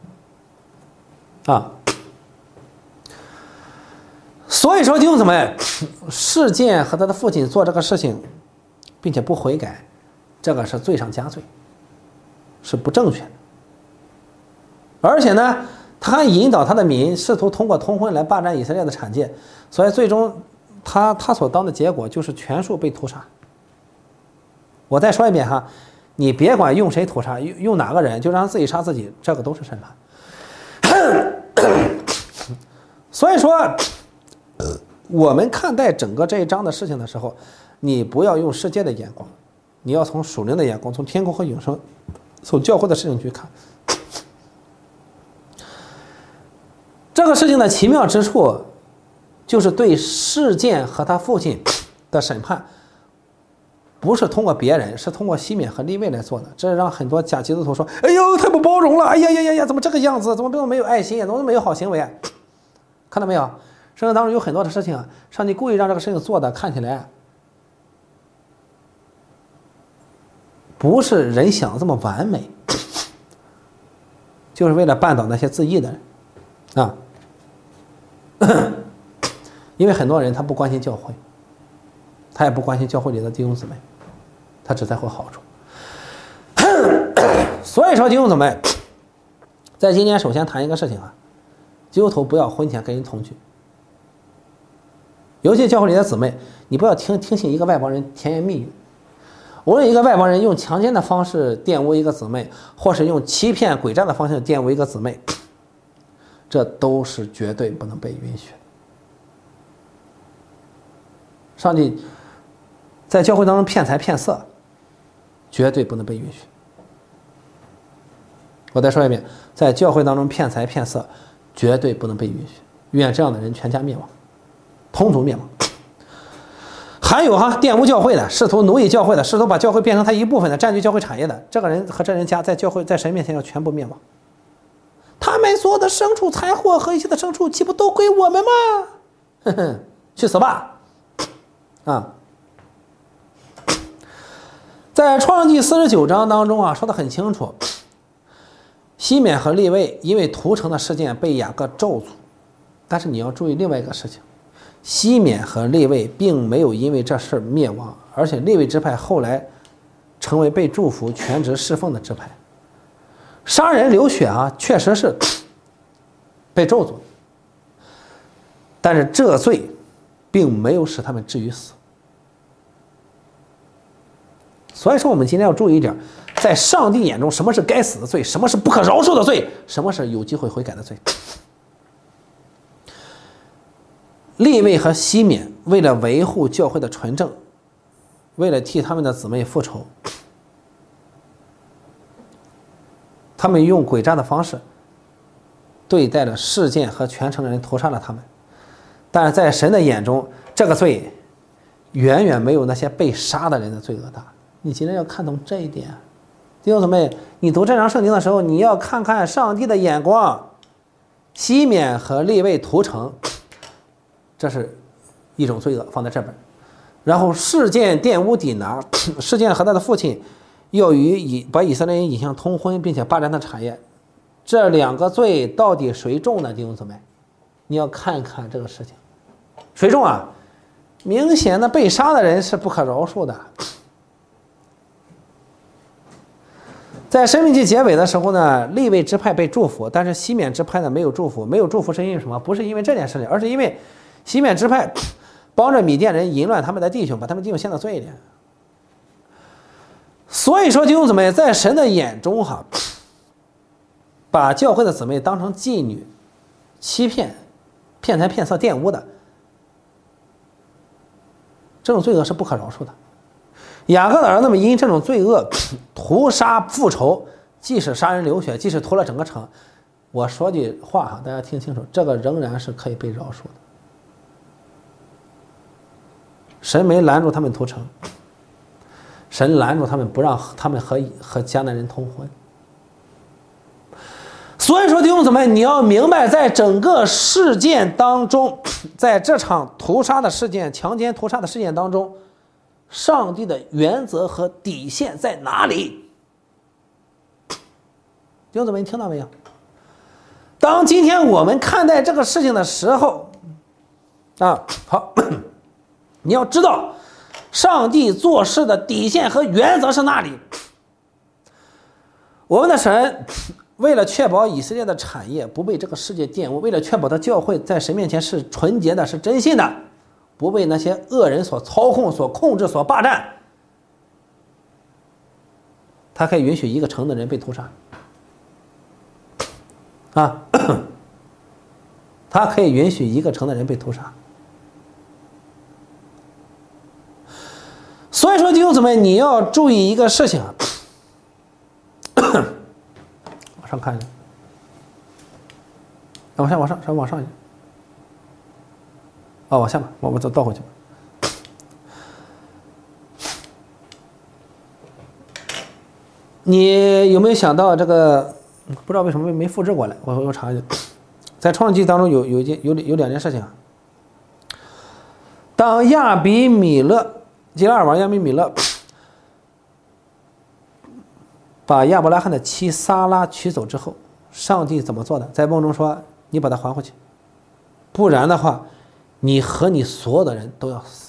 [SPEAKER 1] 所以说弟兄姊妹，事件和他的父亲做这个事情并且不悔改，这个是罪上加罪，是不正确的。而且呢，他还引导他的民试图通过通婚来霸占以色列的产业，所以最终他所当的结果就是全数被屠杀。我再说一遍哈，你别管用谁屠杀，用哪个人，就让自己杀自己，这个都是审判。所以说我们看待整个这一章的事情的时候，你不要用世界的眼光， 你要从属灵的眼光，从天空和永生，从教会的事情去看。这个事情的奇妙之处，就是对事件和他父亲的审判，不是通过别人，是通过西缅和利未来做的。这让很多假基督徒说：“哎呦，太不包容了！哎呀呀呀呀，怎么这个样子？怎么这么没有爱心？怎么没有好行为？”看到没有？圣经当中有很多的事情啊，上帝故意让这个事情做的看起来不是人想的这么完美，就是为了绊倒那些自义的人啊。因为很多人他不关心教会，他也不关心教会里的弟兄姊妹，他只在乎好处。所以说弟兄姊妹，在今天首先谈一个事情啊，基督徒不要婚前跟人同居。尤其教会里的姊妹，你不要听信一个外邦人甜言蜜语。无论一个外邦人用强奸的方式玷污一个姊妹，或是用欺骗诡诈的方式玷污一个姊妹，这都是绝对不能被允许的。上帝在教会当中骗财骗色，绝对不能被允许。我再说一遍，在教会当中骗财骗色，绝对不能被允许。愿这样的人全家灭亡，同族灭亡。还有玷污教会的，试图奴役教会的，试图把教会变成他一部分的，占据教会产业的，这个人和这人家在教会在神面前要全部灭亡。他们所有的牲畜财货和一切的牲畜，岂不都归我们吗？呵呵，去死吧！啊，在创世纪49章当中啊，说得很清楚，西缅和利未因为屠城的事件被雅各咒诅，但是你要注意另外一个事情，西缅和利未并没有因为这事灭亡，而且利未支派后来成为被祝福全职侍奉的支派。杀人流血啊，确实是被咒诅，但是这罪并没有使他们至于死。所以说我们今天要注意一点，在上帝眼中什么是该死的罪，什么是不可饶恕的罪，什么是有机会悔改的罪。利未和西缅为了维护教会的纯正，为了替他们的姊妹复仇，他们用诡诈的方式对待了事件和全城的人，屠杀了他们。但是在神的眼中，这个罪远远没有那些被杀的人的罪恶大。你今天要看懂这一点，弟兄姊妹，你读这章圣经的时候，你要看看上帝的眼光。西缅和利未屠城，这是一种罪恶，放在这边。然后事件玷污底拿，事件和他的父亲要把以色列人引向通婚，并且霸占他产业，这两个罪到底谁重呢？弟兄姊妹，你要看看这个事情，谁重啊？明显的被杀的人是不可饶恕的。在申命记结尾的时候呢，利未支派被祝福，但是西缅支派呢没有祝福。没有祝福是因为什么？不是因为这件事情，而是因为西缅支派帮着米甸人淫乱他们的弟兄，把他们弟兄陷到罪里。所以说弟兄姊妹，在神的眼中把教会的姊妹当成妓女，欺骗、骗财骗色、玷污的，这种罪恶是不可饶恕的。雅各的儿子们因这种罪恶屠杀复仇，即使杀人流血，即使屠了整个城，我说句话大家听清楚，这个仍然是可以被饶恕的。神没拦住他们屠城，神拦住他们不让他们和迦南人通婚。所以说弟兄姊妹，你要明白，在整个事件当中，在这场屠杀的事件、强奸屠杀的事件当中，上帝的原则和底线在哪里？弟兄姊妹，你听到没有？当今天我们看待这个事情的时候，好，你要知道上帝做事的底线和原则是哪里。我们的神为了确保以色列的产业不被这个世界玷污，为了确保他教会在神面前是纯洁的、是真信的，不被那些恶人所操控、所控制、所霸占，他可以允许一个城的人被屠杀他可以允许一个城的人被屠杀。所以说弟兄姊妹，你要注意一个事情啊，往上看一下，往上，稍微往上一点。哦，往下吧，我再倒回去吧。你有没有想到这个？不知道为什么没复制过来，我查一下。在创世纪当中有两件事情啊。当亚比米勒基拉尔王亚比米勒把亚伯拉罕的妻撒拉娶走之后，上帝怎么做的？在梦中说：“你把她还回去，不然的话，你和你所有的人都要死。”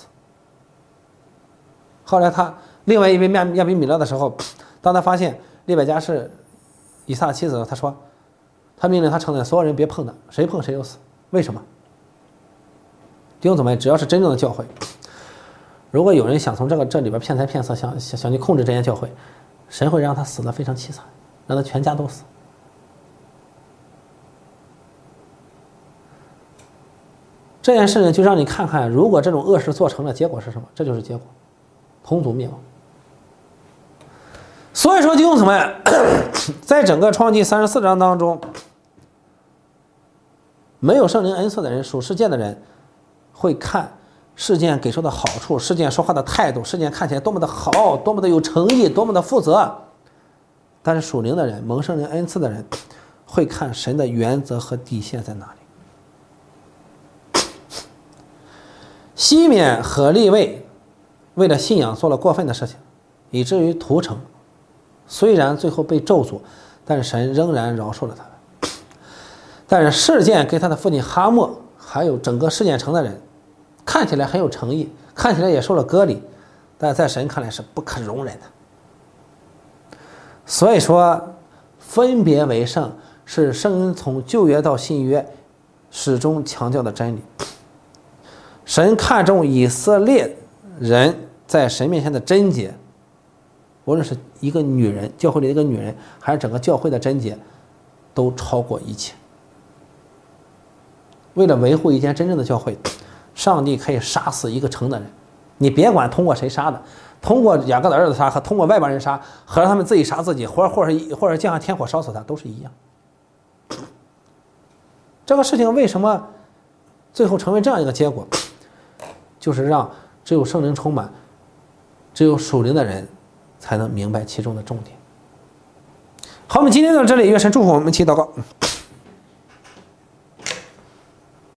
[SPEAKER 1] 后来他另外一位亚比米勒的时候，当他发现利百加是以撒的妻子，他说，他命令他城内所有人别碰他，谁碰谁就死。为什么？弟兄姊妹，只要是真正的教会，如果有人想从这里边骗财骗色，想去控制这间教会，神会让他死得非常凄惨，让他全家都死。这件事情就让你看看，如果这种恶事做成了，结果是什么？这就是结果，同族灭亡。所以说弟兄姊妹，在整个创纪34章当中，没有圣灵恩赐的人，属世界的人，会看事件给出的好处，事件说话的态度，事件看起来多么的好，多么的有诚意，多么的负责。但是属灵的人，蒙圣灵恩赐的人，会看神的原则和底线在哪里。西缅和利未为了信仰做了过分的事情，以至于屠城。虽然最后被咒诅，但是神仍然饶恕了他们。但是事件跟他的父亲哈莫还有整个事件城的人看起来很有诚意，看起来也受了割礼，但在神看来是不可容忍的。所以说分别为圣是圣经从旧约到新约始终强调的真理。神看重以色列人在神面前的贞洁，无论是一个女人，教会里的一个女人，还是整个教会的贞洁，都超过一切。为了维护一间真正的教会，上帝可以杀死一个城的人，你别管通过谁杀的，通过雅各的儿子杀和通过外邦人杀，和让他们自己杀自己，或者降下天火烧死他，都是一样。这个事情为什么最后成为这样一个结果？就是让只有圣灵充满，只有属灵的人才能明白其中的重点。好，我们今天到这里，愿神祝福我们，一起祷告。